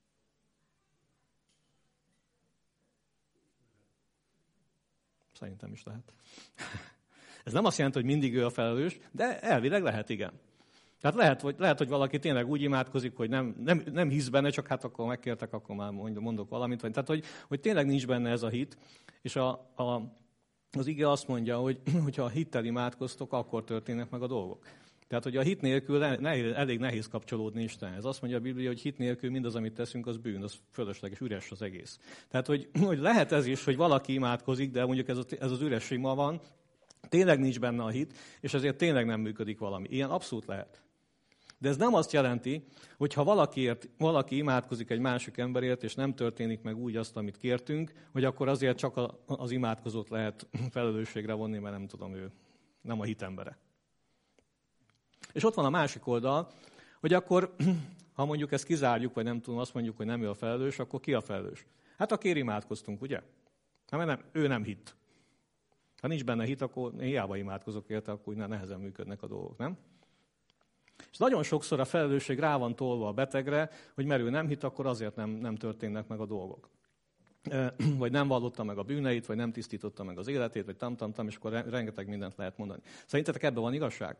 Szerintem is lehet. Ez nem azt jelenti, hogy mindig ő a felelős, de elvileg lehet, igen. Tehát lehet, hogy, lehet, hogy valaki tényleg úgy imádkozik, hogy nem, nem, nem hisz benne, csak hát akkor megkértek, akkor már mondok valamit. Vagy, tehát, hogy, hogy tényleg nincs benne ez a hit. És a, a, az ige azt mondja, hogy ha a hittel imádkoztok, akkor történnek meg a dolgok. Tehát, hogy a hit nélkül nehéz, elég nehéz kapcsolódni Istenhez. Azt mondja a Biblia, hogy hit nélkül mindaz, amit teszünk, az bűn, az fölösleges, üres az egész. Tehát, hogy, hogy lehet ez is, hogy valaki imádkozik, de mondjuk ez, a, ez az üres ima van, tényleg nincs benne a hit, és ezért tényleg nem működik valami. Ilyen abszolút lehet. De ez nem azt jelenti, hogy ha valakiért, valaki imádkozik egy másik emberért, és nem történik meg úgy azt, amit kértünk, hogy akkor azért csak a, az imádkozót lehet felelősségre vonni, mert nem tudom, ő nem a hit embere. És ott van a másik oldal, hogy akkor, ha mondjuk ezt kizárjuk, vagy nem tudom, azt mondjuk, hogy nem ő a felelős, akkor ki a felelős? Hát akire imádkoztunk, ugye? Hát, nem, ő nem hitt. Ha nincs benne hit, akkor hiába imádkozok érte, akkor úgy nehezen működnek a dolgok, nem? És nagyon sokszor a felelősség rá van tolva a betegre, hogy mert ő nem hitt, akkor azért nem, nem történnek meg a dolgok. Vagy nem vallotta meg a bűneit, vagy nem tisztította meg az életét, vagy tam-tam-tam, és akkor rengeteg mindent lehet mondani. Szerintetek ebben van igazság?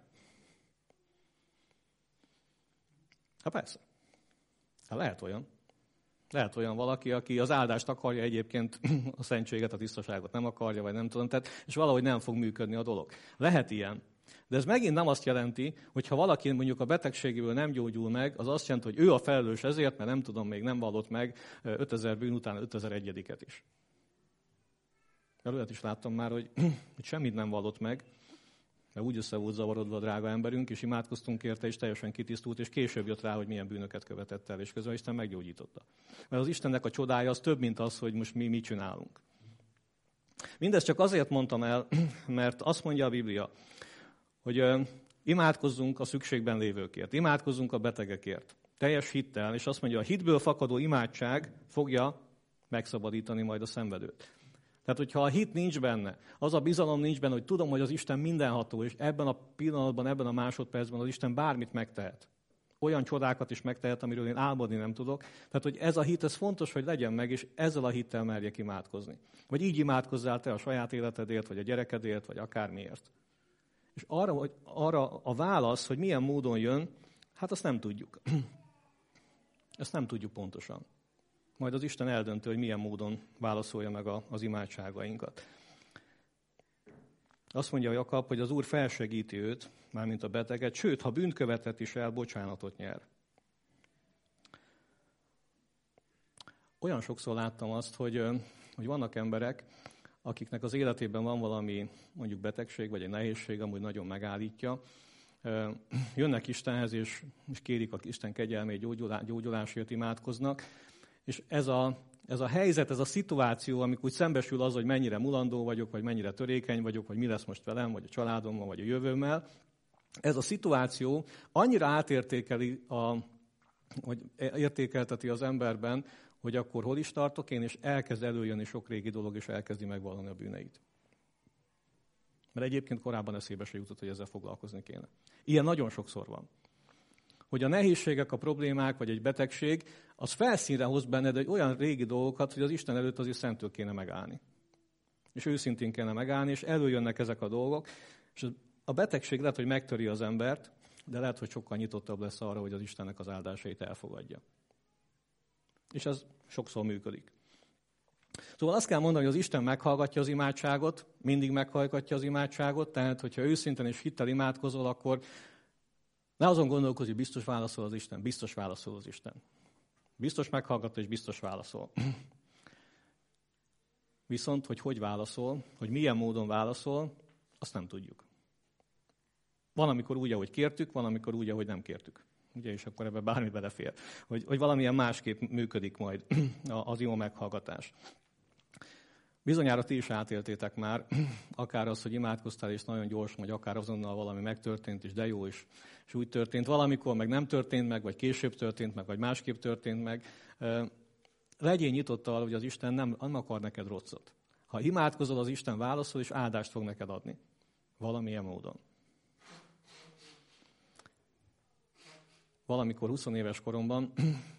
Hát persze. Hát lehet olyan. Lehet olyan valaki, aki az áldást akarja, egyébként a szentséget, a tisztaságot nem akarja, vagy nem tudom, tehát, és valahogy nem fog működni a dolog. Lehet ilyen. De ez megint nem azt jelenti, hogy ha valaki mondjuk a betegségéből nem gyógyul meg, az azt jelenti, hogy ő a felelős ezért, mert nem tudom, még nem vallott meg ötezer bűn után ötezeregyediket is. Mert olyat is láttam már, hogy, hogy semmit nem vallott meg, mert úgy össze volt zavarodva a drága emberünk, és imádkoztunk érte, és teljesen kitisztult, és később jött rá, hogy milyen bűnöket követett el, és közben Isten meggyógyította. Mert az Istennek a csodája az több, mint az, hogy most mi mit csinálunk. Mindezt csak azért mondtam el, mert azt mondja a Biblia, hogy imádkozzunk a szükségben lévőkért, imádkozzunk a betegekért, teljes hittel, és azt mondja, a hitből fakadó imádság fogja megszabadítani majd a szenvedőt. Tehát, hogyha a hit nincs benne, az a bizalom nincs benne, hogy tudom, hogy az Isten mindenható, és ebben a pillanatban, ebben a másodpercben az Isten bármit megtehet. Olyan csodákat is megtehet, amiről én álmodni nem tudok. Tehát, hogy ez a hit, ez fontos, hogy legyen meg, és ezzel a hittel merjek imádkozni. Vagy így imádkozzál te a saját életedért, vagy a gyerekedért, vagy akármiért. És arra, hogy arra a válasz, hogy milyen módon jön, hát azt nem tudjuk. Ezt nem tudjuk pontosan. majd az Isten eldöntő, hogy milyen módon válaszolja meg a, az imádságainkat. Azt mondja Jakab, hogy az Úr felsegíti őt, mármint a beteget, sőt, ha bűnt követett is el, bocsánatot nyer. Olyan sokszor láttam azt, hogy, hogy vannak emberek, akiknek az életében van valami, mondjuk betegség, vagy egy nehézség, amúgy nagyon megállítja. Jönnek Istenhez, és, és kérik a Isten kegyelmét, gyógyulás, gyógyulásért imádkoznak. És ez a, ez a helyzet, ez a szituáció, amikor úgy szembesül az, hogy mennyire mulandó vagyok, vagy mennyire törékeny vagyok, vagy mi lesz most velem, vagy a családommal, vagy a jövőmmel, ez a szituáció annyira átértékeli, a, vagy értékelteti az emberben, hogy akkor hol is tartok én, és elkezd előjönni sok régi dolog, és elkezdi megvallani a bűneit. Mert egyébként korábban eszébe se jutott, hogy ezzel foglalkozni kéne. Ilyen nagyon sokszor van. Hogy a nehézségek, a problémák, vagy egy betegség, az felszínre hoz benned egy olyan régi dolgokat, hogy az Isten előtt azért szentől kéne megállni. És őszintén kéne megállni, és előjönnek ezek a dolgok, és a betegség lehet, hogy megtöri az embert, de lehet, hogy sokkal nyitottabb lesz arra, hogy az Istennek az áldásait elfogadja. És ez sokszor működik. Szóval azt kell mondani, hogy az Isten meghallgatja az imádságot, mindig meghallgatja az imádságot, tehát hogyha őszintén és hittel imádkozol, akkor ne azon gondolkodj, hogy biztos válaszol az Isten, biztos válaszol az Isten. Biztos meghallgatta és biztos válaszol. Viszont, hogy hogy válaszol, hogy milyen módon válaszol, azt nem tudjuk. Van, amikor úgy, ahogy kértük, van, amikor úgy, ahogy nem kértük. Ugye, és akkor ebbe bármi belefér. Hogy, hogy valamilyen másképp működik majd az jó meghallgatás. Bizonyára ti is átéltétek már, akár az, hogy imádkoztál, és nagyon gyors, vagy akár azonnal valami megtörtént, és de jó, és, és úgy történt. Valamikor meg nem történt meg, vagy később történt meg, vagy másképp történt meg. Legyél nyitott arra, hogy az Isten nem, nem akar neked rosszat. Ha imádkozol, az Isten válaszol, és áldást fog neked adni. Valamilyen módon. Valamikor húsz éves koromban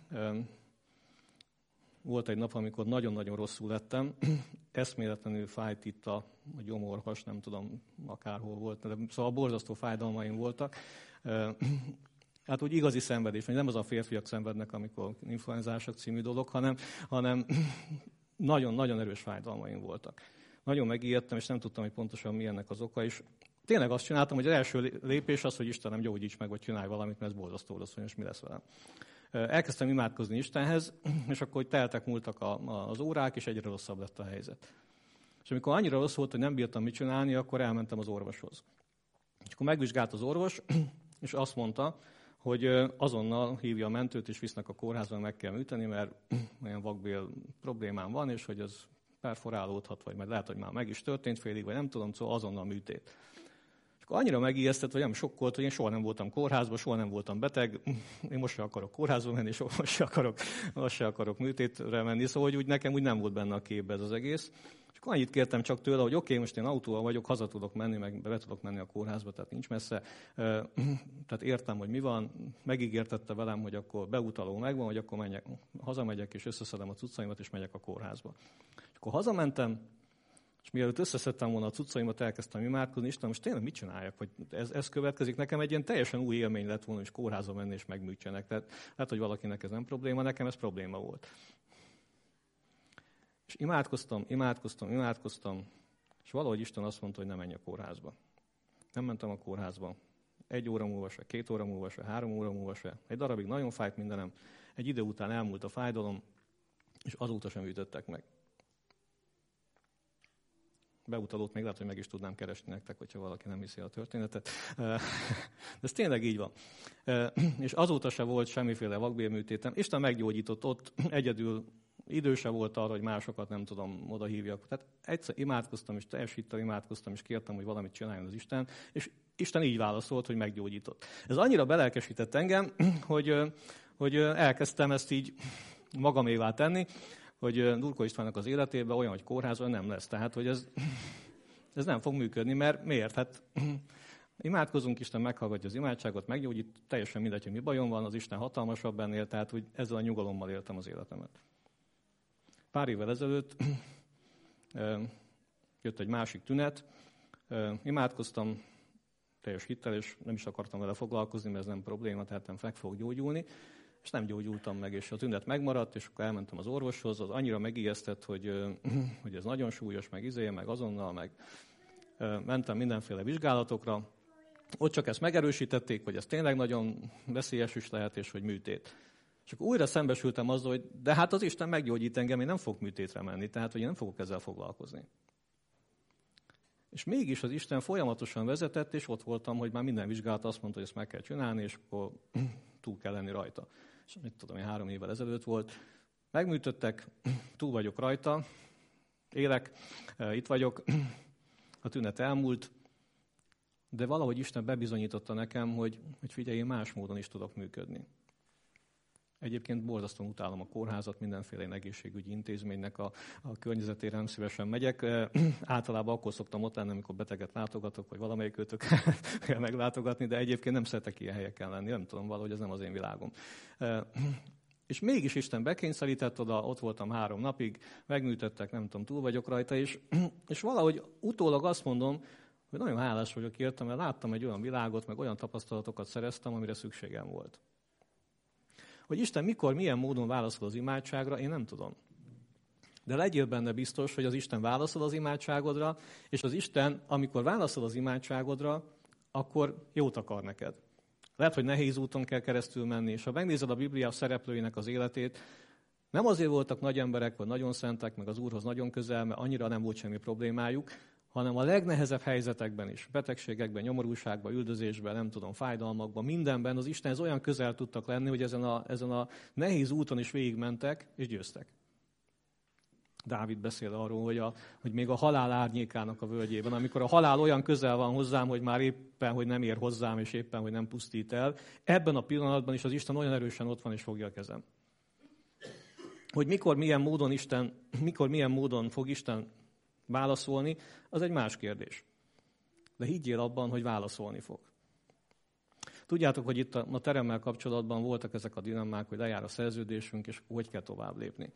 volt egy nap, amikor nagyon-nagyon rosszul lettem. Eszméletlenül fájt itt a, a gyomorhas, nem tudom, akárhol volt. De szóval borzasztó fájdalmaim voltak. Hát úgy igazi szenvedés, nem az a férfiak szenvednek, amikor influenzások című dolog, hanem, hanem nagyon-nagyon erős fájdalmaim voltak. Nagyon megijedtem, és nem tudtam, hogy pontosan mi ennek az oka, és tényleg azt csináltam, hogy az első lépés az, hogy Istenem, gyógyíts meg, vagy csinálj valamit, mert ez borzasztó lesz, és mi lesz velem. Elkezdtem imádkozni Istenhez, és akkor teltek múltak a, a, az órák, és egyre rosszabb lett a helyzet. És amikor annyira rossz volt, hogy nem bírtam mit csinálni, akkor elmentem az orvoshoz. És akkor megvizsgált az orvos, és azt mondta, hogy azonnal hívja a mentőt, és visznek a kórházba, meg kell műteni, mert olyan vakbél problémám van, és hogy az perforálódhat, vagy majd lehet, hogy már meg is történt félig, vagy nem tudom, szóval azonnal műtét. És akkor annyira megijesztett, vagy nem sokkolt, hogy én soha nem voltam kórházban, soha nem voltam beteg, én most se akarok kórházba menni, soha most se akarok, most se akarok műtétre menni, szóval hogy úgy nekem úgy nem volt benne a képbe ez az egész. És akkor annyit kértem csak tőle, hogy oké, okay, most én autóval vagyok, haza tudok menni, meg be tudok menni a kórházba, tehát nincs messze. Tehát értem, hogy mi van, megígértette velem, hogy akkor beutaló megvan, hogy akkor menjek, hazamegyek, és összeszedem a cuccaimat, és megyek a kórházba. És akkor hazamentem, és mielőtt összeszedtem volna a cuccaimat, elkezdtem imádkozni, Isten, most tényleg mit csináljak, hogy ez, ez következik? Nekem egy ilyen teljesen új élmény lett volna, hogy kórházba menni és megműtsenek. Tehát lehet, hogy valakinek ez nem probléma, nekem ez probléma volt. És imádkoztam, imádkoztam, imádkoztam, és valahogy Isten azt mondta, hogy ne menj a kórházba. Nem mentem a kórházba. Egy óra múlva se, két óra múlva se, három óra múlva se. Egy darabig nagyon fájt mindenem. Egy idő után elmúlt a fájdalom, és azóta sem ütöttek meg. Beutalót még lehet, hogy meg is tudnám keresni nektek, hogyha valaki nem hiszi a történetet. De ez tényleg így van. És azóta se volt semmiféle vakbélműtétem. Isten meggyógyított ott, egyedül idő se volt arra, hogy másokat nem tudom, oda hívjak. Tehát egyszer imádkoztam, és teljes hittel imádkoztam, és kértem, hogy valamit csináljon az Isten, és Isten így válaszolt, hogy meggyógyított. Ez annyira belelkesített engem, hogy, hogy elkezdtem ezt így magamévá tenni, hogy Durko Istvánnak az életében olyan, hogy kórházban nem lesz. Tehát, hogy ez, ez nem fog működni, mert miért? Hát imádkozunk, Isten meghallgatja az imádságot, meggyógyít, teljesen mindegy, hogy mi bajom van, az Isten hatalmasabb ennél, tehát hogy ezzel a nyugalommal éltem az életemet. Pár évvel ezelőtt jött egy másik tünet, imádkoztam teljes hittel, és nem is akartam vele foglalkozni, mert ez nem probléma, tehát nem meg fog gyógyulni. és nem gyógyultam meg, és a tünet megmaradt, és akkor elmentem az orvoshoz, az annyira megijesztett, hogy, hogy ez nagyon súlyos, meg izé, meg azonnal, meg mentem mindenféle vizsgálatokra. Ott csak ezt megerősítették, hogy ez tényleg nagyon veszélyes is lehet, és hogy műtét. És akkor újra szembesültem azzal, hogy de hát az Isten meggyógyít engem, én nem fogok műtétre menni, tehát hogy én nem fogok ezzel foglalkozni. És mégis az Isten folyamatosan vezetett, és ott voltam, hogy már minden vizsgálat azt mondta, hogy ezt meg kell csinálni, és akkor túl kell lenni rajta. És mit tudom én, három évvel ezelőtt volt. Megműtöttek, túl vagyok rajta, élek, itt vagyok, a tünet elmúlt, de valahogy Isten bebizonyította nekem, hogy, hogy figyelj, én más módon is tudok működni. Egyébként borzasztóan utálom a kórházat, mindenféle egészségügyi intézménynek a, a környezetére nem szívesen megyek. E, általában akkor szoktam ott lenni, amikor beteget látogatok, vagy valamelyik őtök kell meglátogatni, de egyébként nem szeretek ilyen helyeken lenni, nem tudom, valahogy ez nem az én világom. E, és mégis Isten bekényszerített oda, ott voltam három napig, megműtöttek, nem tudom, túl vagyok rajta, és, és valahogy utólag azt mondom, hogy nagyon hálás vagyok érte, mert láttam egy olyan világot, meg olyan tapasztalatokat szereztem, amire szükségem volt. Hogy Isten mikor, milyen módon válaszol az imádságra, én nem tudom. De legyél benne biztos, hogy az Isten válaszol az imádságodra, és az Isten, amikor válaszol az imádságodra, akkor jót akar neked. Lehet, hogy nehéz úton kell keresztül menni, és ha megnézed a Biblia szereplőinek az életét, nem azért voltak nagy emberek, vagy nagyon szentek, meg az Úrhoz nagyon közel, mert annyira nem volt semmi problémájuk, hanem a legnehezebb helyzetekben is, betegségekben, nyomorúságban, üldözésben, nem tudom, fájdalmakban, mindenben az Istenhez olyan közel tudtak lenni, hogy ezen a, ezen a nehéz úton is végigmentek, és győztek. Dávid beszél arról, hogy, a, hogy még a halál árnyékának a völgyében, amikor a halál olyan közel van hozzám, hogy már éppen, hogy nem ér hozzám, és éppen, hogy nem pusztít el, ebben a pillanatban is az Isten olyan erősen ott van, és fogja a kezem. Hogy mikor, milyen módon Isten, mikor, milyen módon fog Isten válaszolni, az egy más kérdés. De higgyél abban, hogy válaszolni fog. Tudjátok, hogy itt a teremmel kapcsolatban voltak ezek a dilemmák, hogy lejár a szerződésünk, és hogy kell tovább lépni.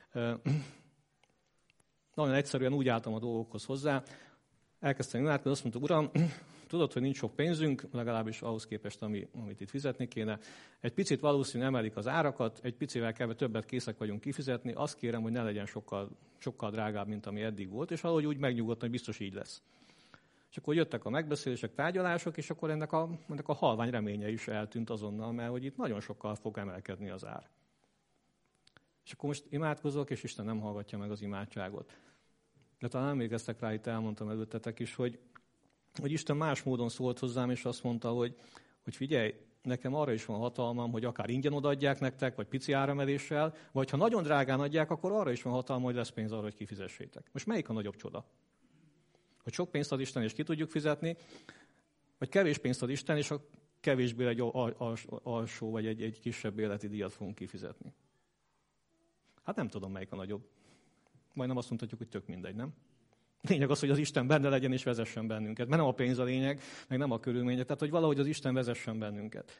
Nagyon egyszerűen úgy álltam a dolgokhoz hozzá, elkezdtem imádkozni, azt mondtuk, Uram, tudod, hogy nincs sok pénzünk, legalábbis ahhoz képest, ami, amit itt fizetni kéne. Egy picit valószínűleg emelik az árakat, egy picivel kevesebb többet készek vagyunk kifizetni, azt kérem, hogy ne legyen sokkal, sokkal drágább, mint ami eddig volt, és valahogy úgy megnyugodtam, hogy biztos így lesz. És akkor jöttek a megbeszélések, tárgyalások, és akkor ennek a, ennek a halvány reménye is eltűnt azonnal, mert hogy itt nagyon sokkal fog emelkedni az ár. És akkor most imádkozok, és Isten nem hallgatja meg az imádságot. De talán emlékeztek rá, itt elmondtam előttetek is, hogy, hogy Isten más módon szólt hozzám, és azt mondta, hogy, hogy figyelj, nekem arra is van hatalmam, hogy akár ingyen odaadják nektek, vagy pici áremeléssel, vagy ha nagyon drágán adják, akkor arra is van hatalmam, hogy lesz pénz arra, hogy kifizessétek. Most melyik a nagyobb csoda? Hogy sok pénzt ad Isten, és ki tudjuk fizetni, vagy kevés pénzt ad Isten, és a kevésbé egy alsó, vagy egy, egy kisebb életi díjat fogunk kifizetni. Hát nem tudom, melyik a nagyobb. Majdnem azt mondhatjuk, hogy tök mindegy, nem? Lényeg az, hogy az Isten benne legyen és vezessen bennünket. Mert nem a pénz a lényeg, meg nem a körülmények. Tehát, hogy valahogy az Isten vezessen bennünket.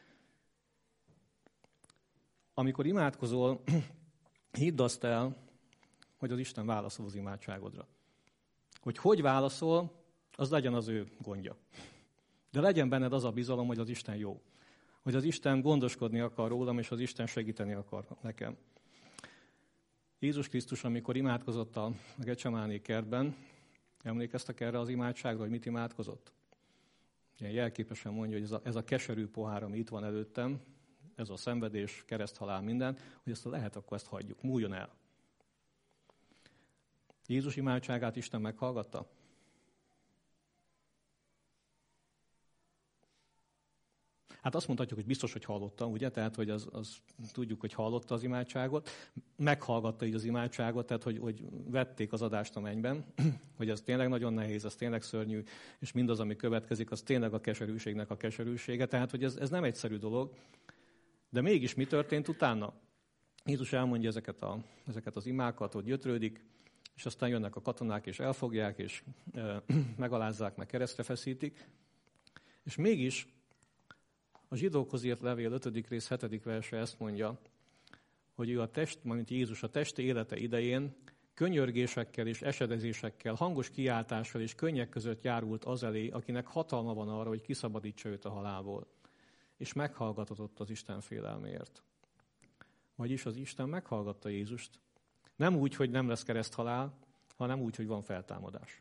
Amikor imádkozol, hidd azt el, hogy az Isten válaszol az imádságodra. Hogy hogy válaszol, az legyen az ő gondja. De legyen benned az a bizalom, hogy az Isten jó. Hogy az Isten gondoskodni akar rólam, és az Isten segíteni akar nekem. Jézus Krisztus, amikor imádkozott a Gecsemáné kertben, emlékeztek erre az imádságra, hogy mit imádkozott? Ilyen jelképesen mondja, hogy ez a, ez a keserű pohár, ami itt van előttem, ez a szenvedés, kereszthalál, minden, hogy ezt lehet, akkor ezt hagyjuk, múljon el. Jézus imádságát Isten meghallgatta? Hát azt mondhatjuk, hogy biztos, hogy hallotta, ugye? Tehát, hogy az, az, tudjuk, hogy hallotta az imádságot. Meghallgatta így az imádságot, tehát, hogy, hogy vették az adást a mennyben, hogy ez tényleg nagyon nehéz, ez tényleg szörnyű, és mindaz, ami következik, az tényleg a keserűségnek a keserűsége. Tehát, hogy ez, ez nem egyszerű dolog. De mégis mi történt utána? Jézus elmondja ezeket, a, ezeket az imákat, hogy gyötrődik, és aztán jönnek a katonák, és elfogják, és e, megalázzák, meg keresztre feszítik. És mégis a zsidókhoz írt levél ötödik rész hetedik verse ezt mondja, hogy ő a test, mint Jézus a testi élete idején könyörgésekkel és esedezésekkel, hangos kiáltással és könnyek között járult az elé, akinek hatalma van arra, hogy kiszabadítsa őt a halálból. És meghallgatott az Isten félelméért. Vagyis az Isten meghallgatta Jézust. Nem úgy, hogy nem lesz kereszthalál, hanem úgy, hogy van feltámadás.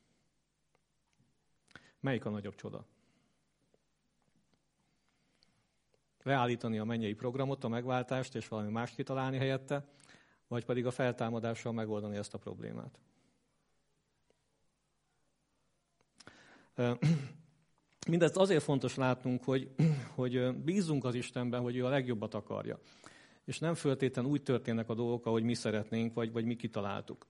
Melyik a nagyobb csoda? Leállítani a mennyei programot, a megváltást, és valami mást kitalálni helyette, vagy pedig a feltámadással megoldani ezt a problémát. Mindezt azért fontos látnunk, hogy, hogy bízzunk az Istenben, hogy ő a legjobbat akarja. És nem föltétlenül úgy történnek a dolgok, ahogy mi szeretnénk, vagy, vagy mi kitaláltuk.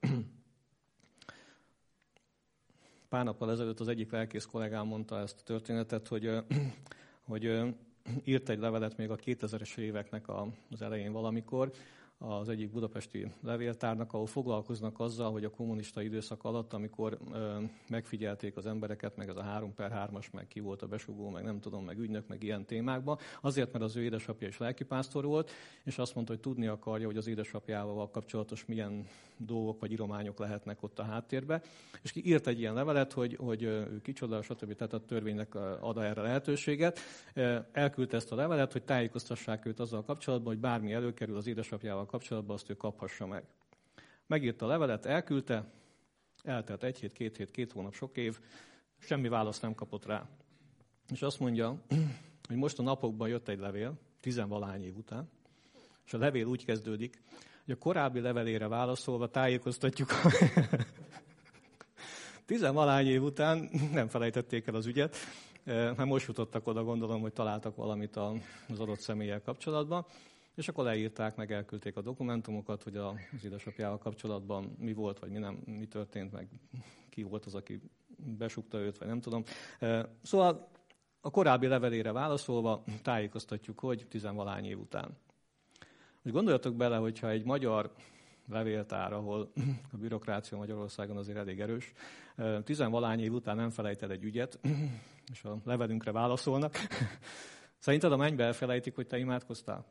Pár nappal ezelőtt az egyik lelkész kollégám mondta ezt a történetet, hogy, hogy írt egy levelet még a kétezres éveknek az elején valamikor, az egyik budapesti levéltárnak, ahol foglalkoznak azzal, hogy a kommunista időszak alatt, amikor ö, megfigyelték az embereket, meg ez a három per hármas, meg ki volt a besugó, meg nem tudom, meg ügynök, meg ilyen témákban, azért, mert az ő édesapja is lelkipásztor volt, és azt mondta, hogy tudni akarja, hogy az édesapjával kapcsolatos milyen dolgok vagy irományok lehetnek ott a háttérbe. És ki írt egy ilyen levelet, hogy, hogy ő kicsoda, stb. Tehát a törvénynek ad erre lehetőséget. Elküldte ezt a levelet, hogy tájékoztassák őt azzal kapcsolatban, hogy bármi előkerül az édesapjával kapcsolatban, azt ő kaphassa meg. Megírta a levelet, elküldte, eltelt egy hét, két hét, két hónap, sok év, semmi választ nem kapott rá. És azt mondja, hogy most a napokban jött egy levél, tizenvalány év után, és a levél úgy kezdődik, hogy a korábbi levelére válaszolva tájékoztatjuk, tizenvalány év után nem felejtették el az ügyet, mert most jutottak oda, gondolom, hogy találtak valamit az adott személlyel kapcsolatban, és akkor leírták, meg elküldték a dokumentumokat, hogy az édesapjával kapcsolatban mi volt, vagy mi nem, mi történt, meg ki volt az, aki besukta őt, vagy nem tudom. Szóval a korábbi levelére válaszolva tájékoztatjuk, hogy tizenvalány év után. Most gondoljatok bele, hogyha egy magyar levéltár, ahol a bürokrácia Magyarországon azért elég erős, tizenvalány év után nem felejt el egy ügyet, és a levelünkre válaszolnak. Szerinted a mennybe elfelejtik, hogy te imádkoztál?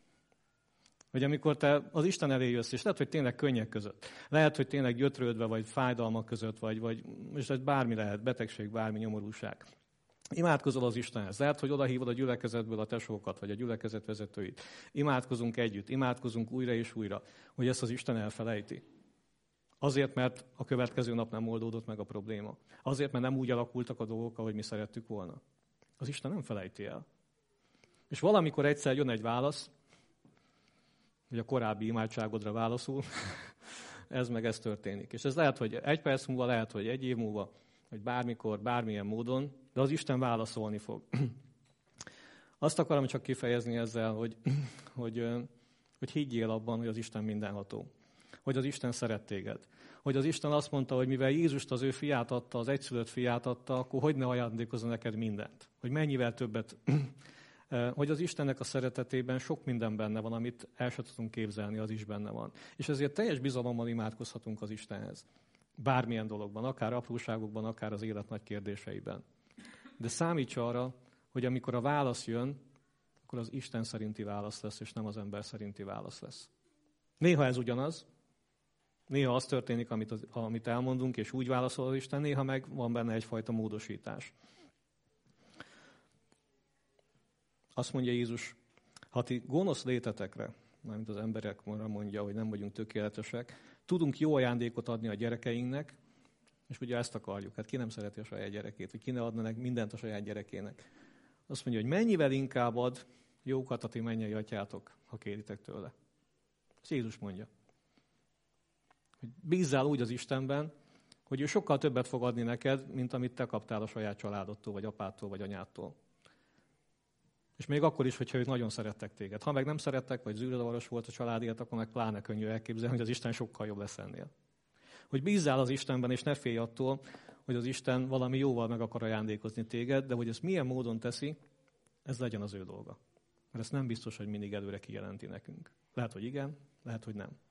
Hogy amikor te az Isten elé jössz, és lehet, hogy tényleg könnyek között, lehet, hogy tényleg gyötrődve, vagy fájdalmak között, vagy, vagy és ez bármi lehet, betegség, bármi nyomorúság. Imádkozol az Istenhez. Lehet, hogy odahívod a gyülekezetből a tesókat, vagy a gyülekezet vezetőit. Imádkozunk együtt, imádkozunk újra és újra, hogy ezt az Isten elfelejti. Azért, mert a következő nap nem oldódott meg a probléma. Azért, mert nem úgy alakultak a dolgok, ahogy mi szerettük volna. Az Isten nem felejti el. És valamikor egyszer jön egy válasz, hogy a korábbi imádságodra válaszul, ez meg ez történik. És ez lehet, hogy egy perc múlva, lehet, hogy egy év múlva, vagy bármikor, bármilyen módon, de az Isten válaszolni fog. Azt akarom csak kifejezni ezzel, hogy, hogy, hogy higgyél abban, hogy az Isten mindenható. Hogy az Isten szeret téged. Hogy az Isten azt mondta, hogy mivel Jézust az ő fiát adta, az egyszülött fiát adta, akkor hogy ne ajándékozza neked mindent. Hogy mennyivel többet. Hogy az Istennek a szeretetében sok minden benne van, amit el sem tudunk képzelni, az is benne van. És ezért teljes bizalommal imádkozhatunk az Istenhez. Bármilyen dologban, akár apróságokban, akár az élet nagy kérdéseiben. De számíts arra, hogy amikor a válasz jön, akkor az Isten szerinti válasz lesz, és nem az ember szerinti válasz lesz. Néha ez ugyanaz, néha az történik, amit, az, amit elmondunk, és úgy válaszol az Isten, néha meg van benne egyfajta módosítás. Azt mondja Jézus, ha ti gonosz létetekre, mármint az emberekre mondja, hogy nem vagyunk tökéletesek, tudunk jó ajándékot adni a gyerekeinknek, és ugye ezt akarjuk. Hát ki nem szereti a saját gyerekét, vagy ki ne adna mindent a saját gyerekének. Azt mondja, hogy mennyivel inkább ad jókat a ti mennyei atyátok, ha kéritek tőle. Ezt Jézus mondja. Hogy bízzál úgy az Istenben, hogy ő sokkal többet fog adni neked, mint amit te kaptál a saját családodtól, vagy apától, vagy anyától. És még akkor is, hogyha ők nagyon szerettek téged. Ha meg nem szerettek, vagy zűrzavaros volt a családiat, akkor meg pláne könnyű elképzelni, hogy az Isten sokkal jobb lesz ennél. Hogy bízzál az Istenben, és ne félj attól, hogy az Isten valami jóval meg akar ajándékozni téged, de hogy ezt milyen módon teszi, ez legyen az ő dolga. Mert ezt nem biztos, hogy mindig előre kijelenti nekünk. Lehet, hogy igen, lehet, hogy nem.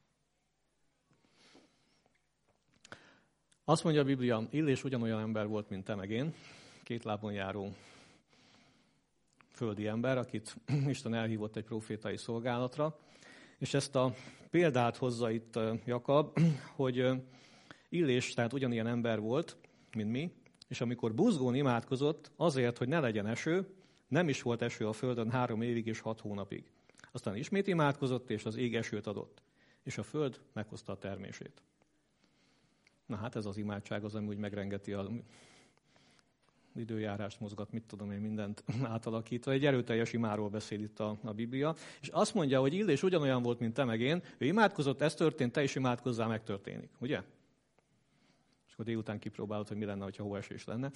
Azt mondja a Biblia, Illés ugyanolyan ember volt, mint te meg én, két lábon járó földi ember, akit Isten elhívott egy profétai szolgálatra, és ezt a példát hozza itt Jakab, hogy Illés, tehát ugyanilyen ember volt, mint mi, és amikor buzgón imádkozott azért, hogy ne legyen eső, nem is volt eső a földön három évig és hat hónapig. A Aztán ismét imádkozott, és az ég esőt adott. És a föld meghozta a termését. Na hát ez az imádság az, ami úgy megrengeti az időjárást, mozgat, mit tudom én, mindent átalakítva. Egy erőteljes imáról beszél itt a, a Biblia. És azt mondja, hogy Illés ugyanolyan volt, mint te meg én. Ő imádkozott, ez történt, te is imádkozzál, megtörténik. Ugye? És akkor délután kipróbálod, hogy mi lenne, ha hóesés lenne.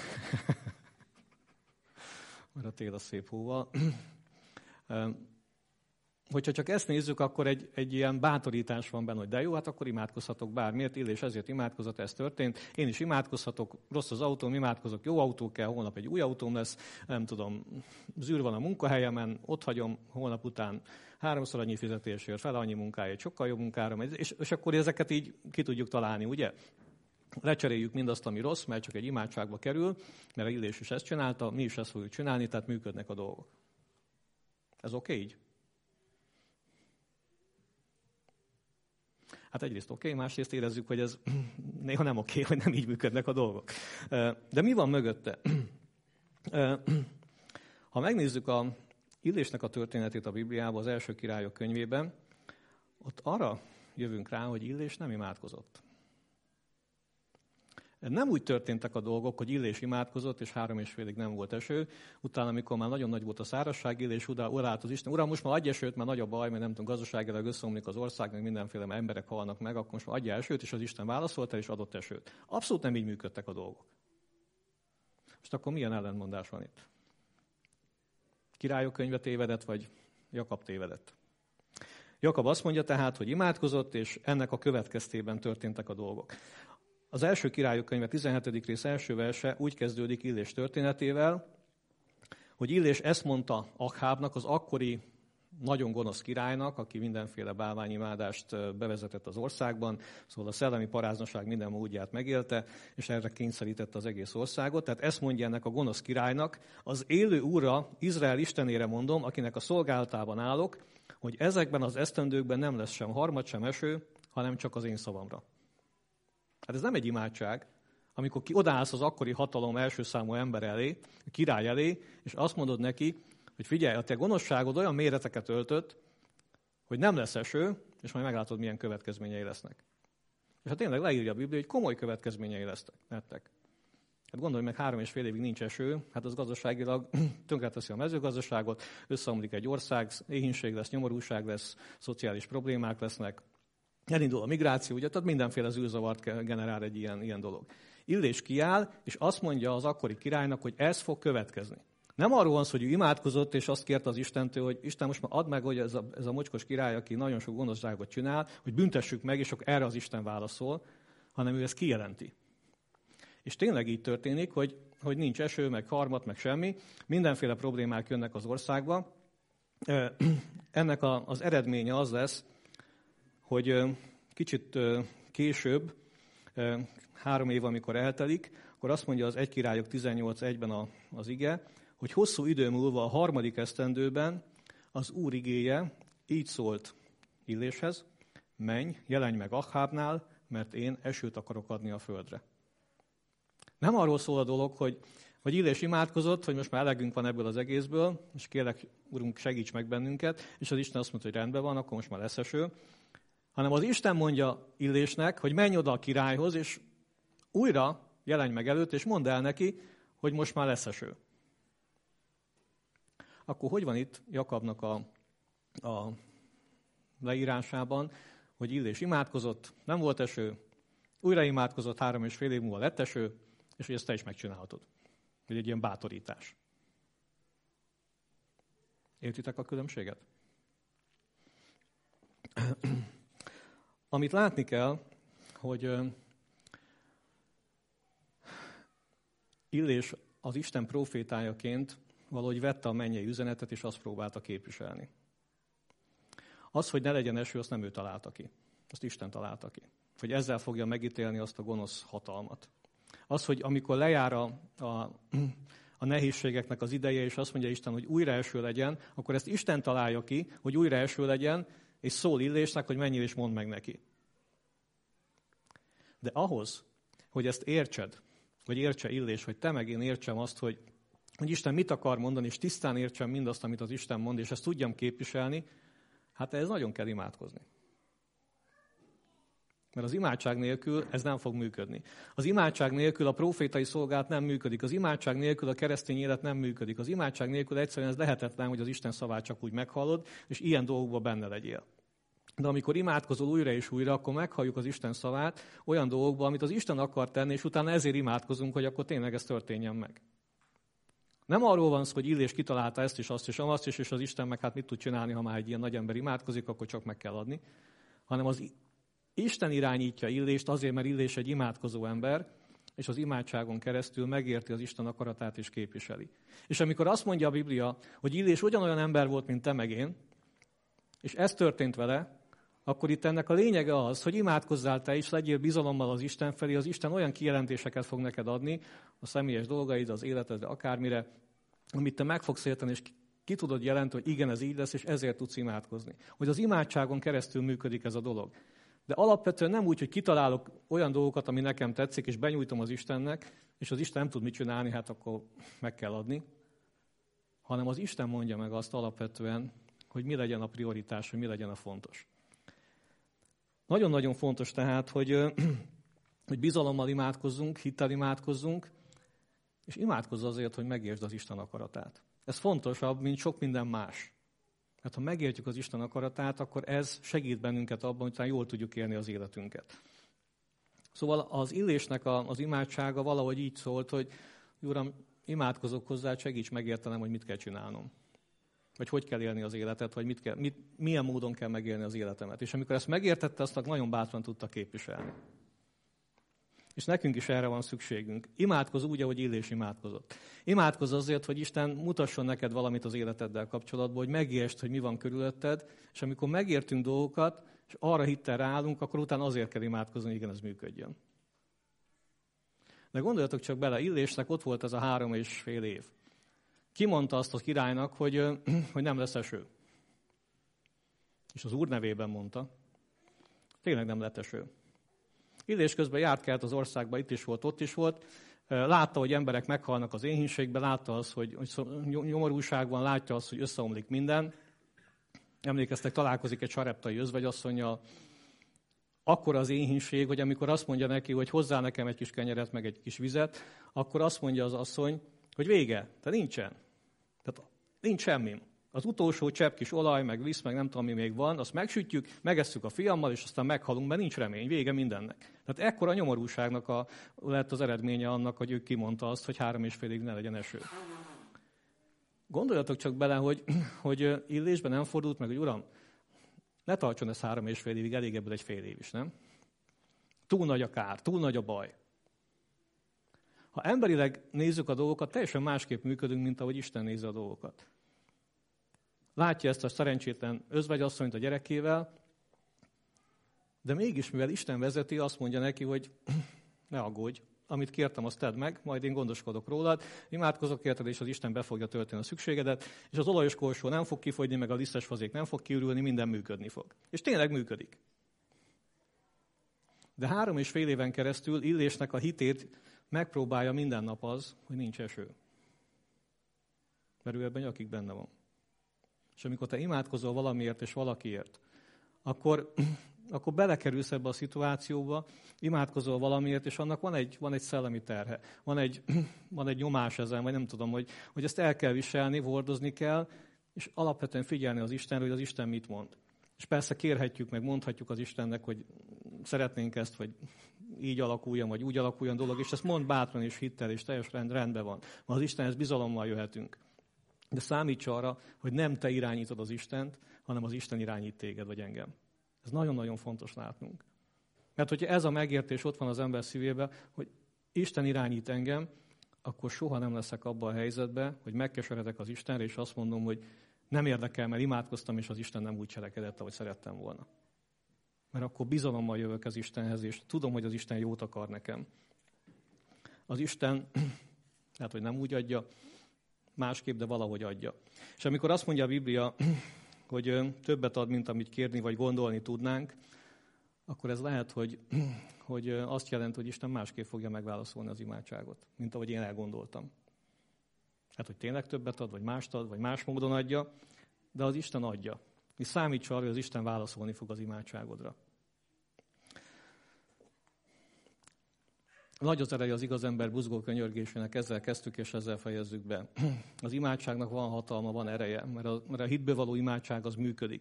Mert a tél a szép hóval. Hogyha csak ezt nézzük, akkor egy, egy ilyen bátorítás van benne, hogy de jó, hát akkor imádkozhatok bármiért, Illés ezért imádkozott, ez történt. Én is imádkozhatok, rossz az autóm, imádkozok, jó autó kell, holnap egy új autóm lesz, nem tudom, zűr van a munkahelyemen, ott hagyom, holnap után háromszor annyi fizetésért, fel annyi munkáért, sokkal jobb munkára megy, és, és akkor ezeket így ki tudjuk találni, ugye? Lecseréljük mindazt, ami rossz, mert csak egy imádságba kerül, mert a Illés is ezt csinálta, mi is ezt fogjuk csinálni, tehát működnek a dolgok. Ez oké okay, így? Hát egyrészt oké, okay, másrészt érezzük, hogy ez néha nem oké, okay, hogy nem így működnek a dolgok. De mi van mögötte? Ha megnézzük a Illésnek a történetét a Bibliában, az első királyok könyvében, ott arra jövünk rá, hogy Illés nem imádkozott. Nem úgy történtek a dolgok, hogy Illés imádkozott, és három és félig nem volt eső. Utána, amikor már nagyon nagy volt a szárazság, Illés odaállt az Isten, Uram, most már adj esőt, mert nagy a baj, mert nem tudom, gazdaságilag összeomlik az ország, meg mindenféle emberek halnak meg, akkor most már adja esőt, és az Isten válaszolta, és adott esőt. Abszolút nem így működtek a dolgok. Most akkor milyen ellentmondás van itt? Királyok könyve tévedett, vagy Jakab tévedett? Jakab azt mondja tehát, hogy imádkozott, és ennek a következtében történtek a dolgok. Az első Királyok könyve tizenhetedik rész első verse úgy kezdődik Illés történetével, hogy Illés ezt mondta Akhábnak, az akkori nagyon gonosz királynak, aki mindenféle bálványimádást bevezetett az országban, szóval a szellemi paráznaság minden módját megélte, és erre kényszerítette az egész országot. Tehát ezt mondja ennek a gonosz királynak, az élő Úrra, Izrael Istenére mondom, akinek a szolgálatában állok, hogy ezekben az esztendőkben nem lesz sem harmad, sem eső, hanem csak az én szavamra. Hát ez nem egy imádság, amikor ki odaállsz az akkori hatalom első számú ember elé, a király elé, és azt mondod neki, hogy figyelj, a te gonoszságod olyan méreteket öltött, hogy nem lesz eső, és majd meglátod, milyen következményei lesznek. És hát tényleg leírja a Biblia, hogy komoly következményei lesznek. Nettek. Hát gondolj meg, három és fél évig nincs eső, hát az gazdaságilag tönkreteszi a mezőgazdaságot, összeomlik egy ország, éhínség lesz, nyomorúság lesz, szociális problémák lesznek, elindul a migráció, ugye, tehát mindenféle zűrzavart generál egy ilyen, ilyen dolog. Illés kiáll, és azt mondja az akkori királynak, hogy ez fog következni. Nem arról van szó, hogy ő imádkozott, és azt kérte az Istentől, hogy Isten, most már add meg, hogy ez a, ez a mocskos király, aki nagyon sok gonoszságot csinál, hogy büntessük meg, és akkor erre az Isten válaszol, hanem ő ezt kijelenti. És tényleg így történik, hogy, hogy nincs eső, meg harmat, meg semmi, mindenféle problémák jönnek az országba. Ennek a, az eredménye az lesz, hogy kicsit később, három év, amikor eltelik, akkor azt mondja az egy Királyok tizennyolc egyben az ige, hogy hosszú idő múlva a harmadik esztendőben az Úr igéje így szólt Illéshez, menj, jelenj meg Akhábnál, mert én esőt akarok adni a földre. Nem arról szól a dolog, hogy, hogy Illés imádkozott, hogy most már elegünk van ebből az egészből, és kérlek, Urunk, segíts meg bennünket, és az Isten azt mondta, hogy rendben van, akkor most már lesz eső, hanem az Isten mondja Illésnek, hogy menj oda a királyhoz, és újra jelenj meg előtt, és mondd el neki, hogy most már lesz eső. Akkor hogy van itt Jakabnak a, a leírásában, hogy Illés imádkozott, nem volt eső, újra imádkozott, három és fél év múlva lett eső, és hogy ezt te is megcsinálhatod. Ez egy ilyen bátorítás. Értitek a különbséget? Amit látni kell, hogy Illés az Isten prófétájaként valahogy vette a mennyei üzenetet, és azt próbálta képviselni. Az, hogy ne legyen eső, azt nem ő találta ki. Azt Isten találta ki. Hogy ezzel fogja megítélni azt a gonosz hatalmat. Az, hogy amikor lejár a, a, a nehézségeknek az ideje, és azt mondja Isten, hogy újra eső legyen, akkor ezt Isten találja ki, hogy újra eső legyen, és szól Illésnek, hogy menjél és mondd meg neki. De ahhoz, hogy ezt értsed, hogy értse Illés, hogy te meg én értsem azt, hogy, hogy Isten mit akar mondani, és tisztán értsem mindazt, amit az Isten mond, és ezt tudjam képviselni, hát ez nagyon kell imádkozni. Mert az imádság nélkül ez nem fog működni. Az imádság nélkül a prófétai szolgálat nem működik. Az imádság nélkül a keresztény élet nem működik. Az imádság nélkül egyszerűen ez lehetetlen, hogy az Isten szavát csak úgy meghallod, és ilyen dolgokban benne legyél. De amikor imádkozol újra és újra, akkor meghalljuk az Isten szavát olyan dolgokban, amit az Isten akar tenni, és utána ezért imádkozunk, hogy akkor tényleg ez történjen meg. Nem arról van szó, hogy Illés kitalálta ezt és azt és azt, és az Isten meg hát mit tud csinálni, ha már egy ilyen nagy ember imádkozik, akkor csak meg kell adni, hanem az Isten irányítja Illést azért, mert Illés egy imádkozó ember, és az imádságon keresztül megérti az Isten akaratát és képviseli. És amikor azt mondja a Biblia, hogy Illés ugyanolyan ember volt, mint te meg én, és ez történt vele, akkor itt ennek a lényege az, hogy imádkozzál te is, legyél bizalommal az Isten felé, az Isten olyan kijelentéseket fog neked adni a személyes dolgaid, az életedre, akármire, amit te meg fogsz érteni, és ki tudod jelenteni, hogy igen, ez így lesz, és ezért tudsz imádkozni. Hogy az imádságon keresztül működik ez a dolog. De alapvetően nem úgy, hogy kitalálok olyan dolgokat, ami nekem tetszik, és benyújtom az Istennek, és az Isten nem tud mit csinálni, hát akkor meg kell adni, hanem az Isten mondja meg azt alapvetően, hogy mi legyen a prioritás, hogy mi legyen a fontos. Nagyon-nagyon fontos tehát, hogy, hogy bizalommal imádkozzunk, hittel imádkozzunk, és imádkozz azért, hogy megértsd az Isten akaratát. Ez fontosabb, mint sok minden más. Mert ha megértjük az Isten akaratát, akkor ez segít bennünket abban, hogy talán jól tudjuk élni az életünket. Szóval az Illésnek a, az imádsága valahogy így szólt, hogy Uram, imádkozok hozzá, segíts megértenem, hogy mit kell csinálnom. Vagy hogy kell élni az életet, vagy mit kell, mit, milyen módon kell megélni az életemet. És amikor ezt megértette, azt nagyon bátran tudta képviselni. És nekünk is erre van szükségünk. Imádkozz úgy, ahogy Illés imádkozott. Imádkozz azért, hogy Isten mutasson neked valamit az életeddel kapcsolatban, hogy megértsd, hogy mi van körülötted, és amikor megértünk dolgokat, és arra hittel ráállunk, akkor utána azért kell imádkozni, hogy igen, ez működjön. De gondoljatok csak bele, Illésnek ott volt ez a három és fél év. Ki mondta azt a királynak, hogy, hogy nem lesz eső? És az Úr nevében mondta. Tényleg nem lett eső. Illés közben járt kelt az országba, itt is volt, ott is volt. Látta, hogy emberek meghalnak az éhínségben, látta azt, hogy, hogy nyomorúság van, látja azt, hogy összeomlik minden. Emlékeztek, találkozik egy sareptai özvegyasszonnyal. Akkor az éhínség, hogy amikor azt mondja neki, hogy hozzá nekem egy kis kenyeret, meg egy kis vizet, akkor azt mondja az asszony, hogy vége, de nincsen. Tehát nincs semmi. Az utolsó csepp kis olaj, meg víz, meg nem tudom, mi még van, azt megsütjük, megesszük a fiammal, és aztán meghalunk, mert nincs remény, vége mindennek. Tehát ekkora nyomorúságnak a, lett az eredménye annak, hogy ő kimondta azt, hogy három és félig ne legyen eső. Gondoljatok csak bele, hogy, hogy Illésben nem fordult meg, hogy Uram, ne tartson ez három és fél évig, elég ebből egy fél év is, nem? Túl nagy a kár, túl nagy a baj. Ha emberileg nézzük a dolgokat, teljesen másképp működünk, mint ahogy Isten nézi a dolgokat. Látja ezt a szerencsétlen özvegyasszonyt a gyerekével, de mégis, mivel Isten vezeti, azt mondja neki, hogy ne aggódj, amit kértem, azt tedd meg, majd én gondoskodok rólad, imádkozok érted, és az Isten be fogja tölteni a szükségedet, és az olajos korsó nem fog kifogyni, meg a lisztes fazék nem fog kiürülni, minden működni fog. És tényleg működik. De három és fél éven keresztül Illésnek a hitét megpróbálja minden nap az, hogy nincs eső. Mert ő ebben nyakig benne van. És amikor te imádkozol valamiért és valakiért, akkor, akkor belekerülsz ebbe a szituációba, imádkozol valamiért, és annak van egy, van egy szellemi terhe. Van egy, van egy nyomás ezen, vagy nem tudom, hogy, hogy ezt el kell viselni, hordozni kell, és alapvetően figyelni az Istenre, hogy az Isten mit mond. És persze kérhetjük, meg mondhatjuk az Istennek, hogy szeretnénk ezt, vagy így alakuljon, vagy úgy alakuljon dolog, és ezt mond bátran és hittel, és teljes rend, rendben van. Mert az Istenhez bizalommal jöhetünk. De számíts arra, hogy nem te irányítod az Istent, hanem az Isten irányít téged, vagy engem. Ez nagyon-nagyon fontos látnunk. Mert hogyha ez a megértés ott van az ember szívében, hogy Isten irányít engem, akkor soha nem leszek abban a helyzetben, hogy megkeseredek az Istenre, és azt mondom, hogy nem érdekel, mert imádkoztam, és az Isten nem úgy cselekedett, ahogy szerettem volna. Mert akkor bizalommal jövök az Istenhez, és tudom, hogy az Isten jót akar nekem. Az Isten, hát, hogy nem úgy adja, másképp, de valahogy adja. És amikor azt mondja a Biblia, hogy többet ad, mint amit kérni vagy gondolni tudnánk, akkor ez lehet, hogy, hogy azt jelenti, hogy Isten másképp fogja megválaszolni az imádságot, mint ahogy én elgondoltam. Hát, hogy tényleg többet ad, vagy mást ad, vagy más módon adja, de az Isten adja. És számíts arra, hogy az Isten válaszolni fog az imádságodra. Nagy az ereje az igaz ember buzgó könyörgésének, ezzel kezdtük és ezzel fejezzük be. Az imádságnak van hatalma, van ereje, mert a, mert a hitből való imádság az működik.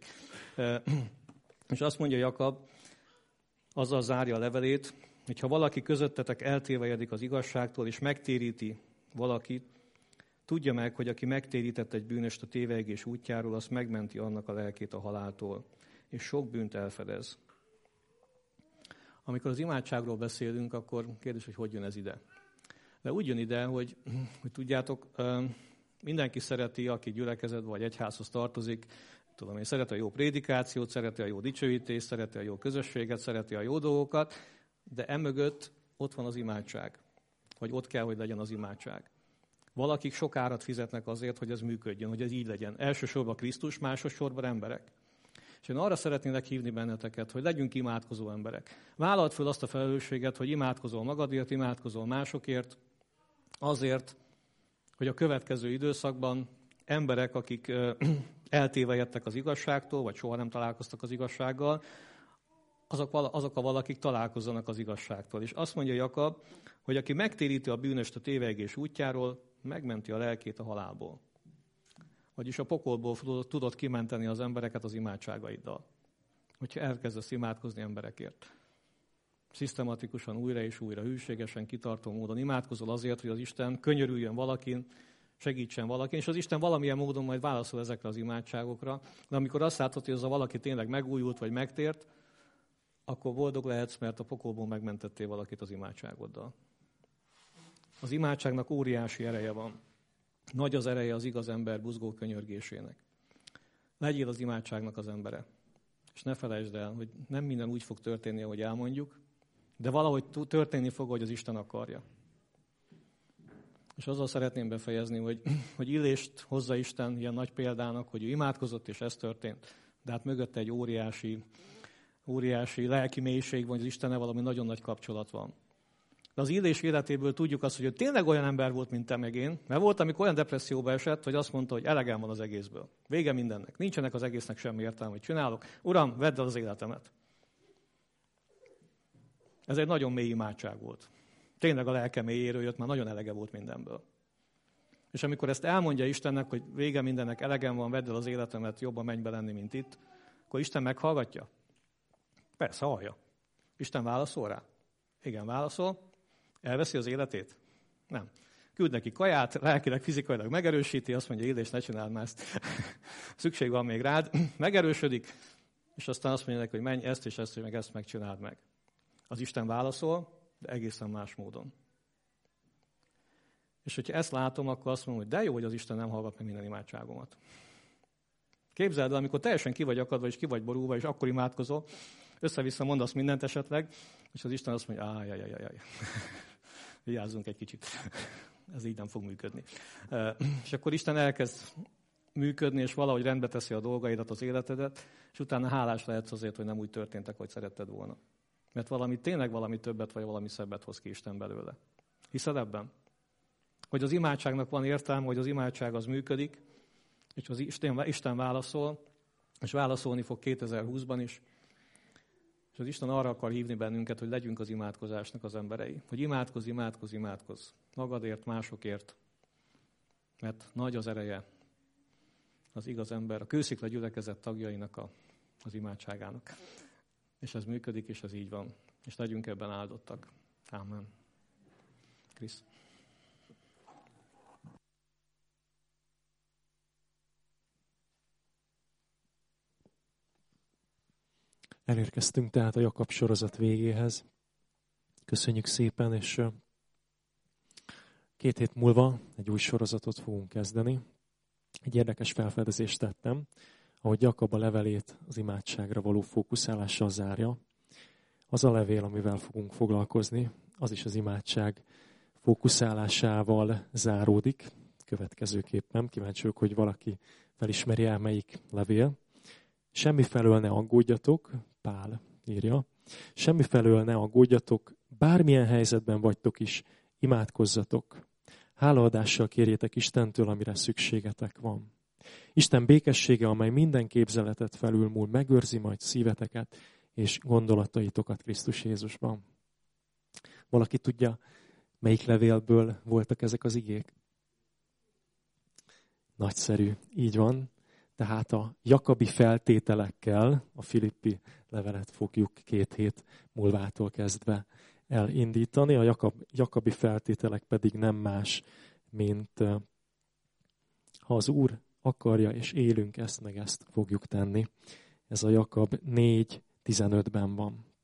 És azt mondja Jakab, azzal zárja a levelét, hogy ha valaki közöttetek eltévejedik az igazságtól, és megtéríti valakit, tudja meg, hogy aki megtérített egy bűnöst a tévegés útjáról, azt megmenti annak a lelkét a haláltól, és sok bűnt elfedez. Amikor az imádságról beszélünk, akkor kérdés, hogy hogy jön ez ide. De úgy jön ide, hogy, hogy tudjátok, mindenki szereti, aki gyülekezetbe vagy egyházhoz tartozik, tudom én, szereti a jó prédikációt, szereti a jó dicsőítést, szereti a jó közösséget, szereti a jó dolgokat, de emögött ott van az imádság. Vagy ott kell, hogy legyen az imádság. Valakik sok árat fizetnek azért, hogy ez működjön, hogy ez így legyen. Elsősorban Krisztus, másodszorban emberek. És én arra szeretnélek hívni benneteket, hogy legyünk imádkozó emberek. Vállald föl azt a felelősséget, hogy imádkozol magadért, imádkozol másokért, azért, hogy a következő időszakban emberek, akik eltévejedtek az igazságtól, vagy soha nem találkoztak az igazsággal, azok, azok a valakik találkozzanak az igazságtól. És azt mondja Jakab, hogy aki megtéríti a bűnöst a tévegés útjáról, megmenti a lelkét a halálból. Vagyis a pokolból tudod kimenteni az embereket az imádságaiddal. Hogyha elkezdesz imádkozni emberekért. Szisztematikusan újra és újra, hűségesen, kitartó módon imádkozol azért, hogy az Isten könyörüljön valakin, segítsen valakin, és az Isten valamilyen módon majd válaszol ezekre az imádságokra. De amikor azt látod, hogy az a valaki tényleg megújult vagy megtért, akkor boldog lehetsz, mert a pokolból megmentettél valakit az imádságoddal. Az imádságnak óriási ereje van. Nagy az ereje az igaz ember buzgó könyörgésének. Legyél az imádságnak az embere. És ne felejtsd el, hogy nem minden úgy fog történni, ahogy elmondjuk, de valahogy történni fog, hogy az Isten akarja. És azzal szeretném befejezni, hogy, hogy Illést hozza Isten ilyen nagy példának, hogy ő imádkozott, és ez történt. De hát mögötte egy óriási, óriási lelki mélység van, hogy az Istennel valami nagyon nagy kapcsolat van. De az Illés életéből tudjuk azt, hogy ő tényleg olyan ember volt, mint te meg én, mert volt, amikor olyan depresszióba esett, hogy azt mondta, hogy elegem van az egészből. Vége mindennek. Nincsenek az egésznek semmi értelme, hogy csinálok. Uram, vedd el az életemet. Ez egy nagyon mély imádság volt. Tényleg a lelke mélyéről jött, már nagyon elege volt mindenből. És amikor ezt elmondja Istennek, hogy vége mindennek, elegem van, vedd el az életemet, jobban menj be lenni, mint itt, akkor Isten meghallgatja? Persze, hallja. Isten válaszol rá? Igen, válaszol. Elveszi az életét? Nem. Küld neki kaját, lelkileg, fizikailag megerősíti, azt mondja, Illés, ne csináld már ezt. Szükség van még rád. Megerősödik, és aztán azt mondja neki, hogy menj ezt és ezt, hogy meg ezt megcsináld meg. Az Isten válaszol, de egészen más módon. És hogyha ezt látom, akkor azt mondom, hogy de jó, hogy az Isten nem hallgat meg minden imádságomat. Képzeld el, amikor teljesen ki vagy akadva, és ki vagy borulva, és akkor imádkozol, össze-vissza mondasz mindent esetleg, és az Isten azt mondja, ájjajjajjaj, vigyázzunk egy kicsit, ez így nem fog működni. És akkor Isten elkezd működni, és valahogy rendbe teszi a dolgaidat, az életedet, és utána hálás lehetsz azért, hogy nem úgy történtek, hogy szeretted volna. Mert valami, tényleg valami többet, vagy valami szebbet hoz ki Isten belőle. Hiszed ebben? Hogy az imádságnak van értelme, hogy az imádság az működik, és az Isten, Isten válaszol, és válaszolni fog kétezer-húszban is, és az Isten arra akar hívni bennünket, hogy legyünk az imádkozásnak az emberei. Hogy imádkozz, imádkozz, imádkozz. Magadért, másokért. Mert nagy az ereje az igaz ember, a Kőszikla gyülekezet tagjainak a, az imádságának. És ez működik, és ez így van. És legyünk ebben áldottak. Ámen. Krisz. Elérkeztünk tehát a Jakab sorozat végéhez. Köszönjük szépen, és két hét múlva egy új sorozatot fogunk kezdeni. Egy érdekes felfedezést tettem, ahogy Jakab a levelét az imádságra való fókuszálással zárja. Az a levél, amivel fogunk foglalkozni, az is az imádság fókuszálásával záródik. Következőképpen kíváncsi vagyok, hogy valaki felismeri el, melyik levél. Semmifelől ne aggódjatok, Pál írja, semmifelől ne aggódjatok, bármilyen helyzetben vagytok is, imádkozzatok. hálaadással kérjétek Istentől, amire szükségetek van. Isten békessége, amely minden képzeletet felülmúl, megőrzi majd szíveteket és gondolataitokat Krisztus Jézusban. Valaki tudja, melyik levélből voltak ezek az igék? Nagyszerű, így van. Tehát a jakabi feltételekkel a Filippi levelet fogjuk két hét múlvától kezdve elindítani. A jakab, jakabi feltételek pedig nem más, mint ha az Úr akarja, és élünk, ezt meg ezt fogjuk tenni. Ez a Jakab négy tizenötben van.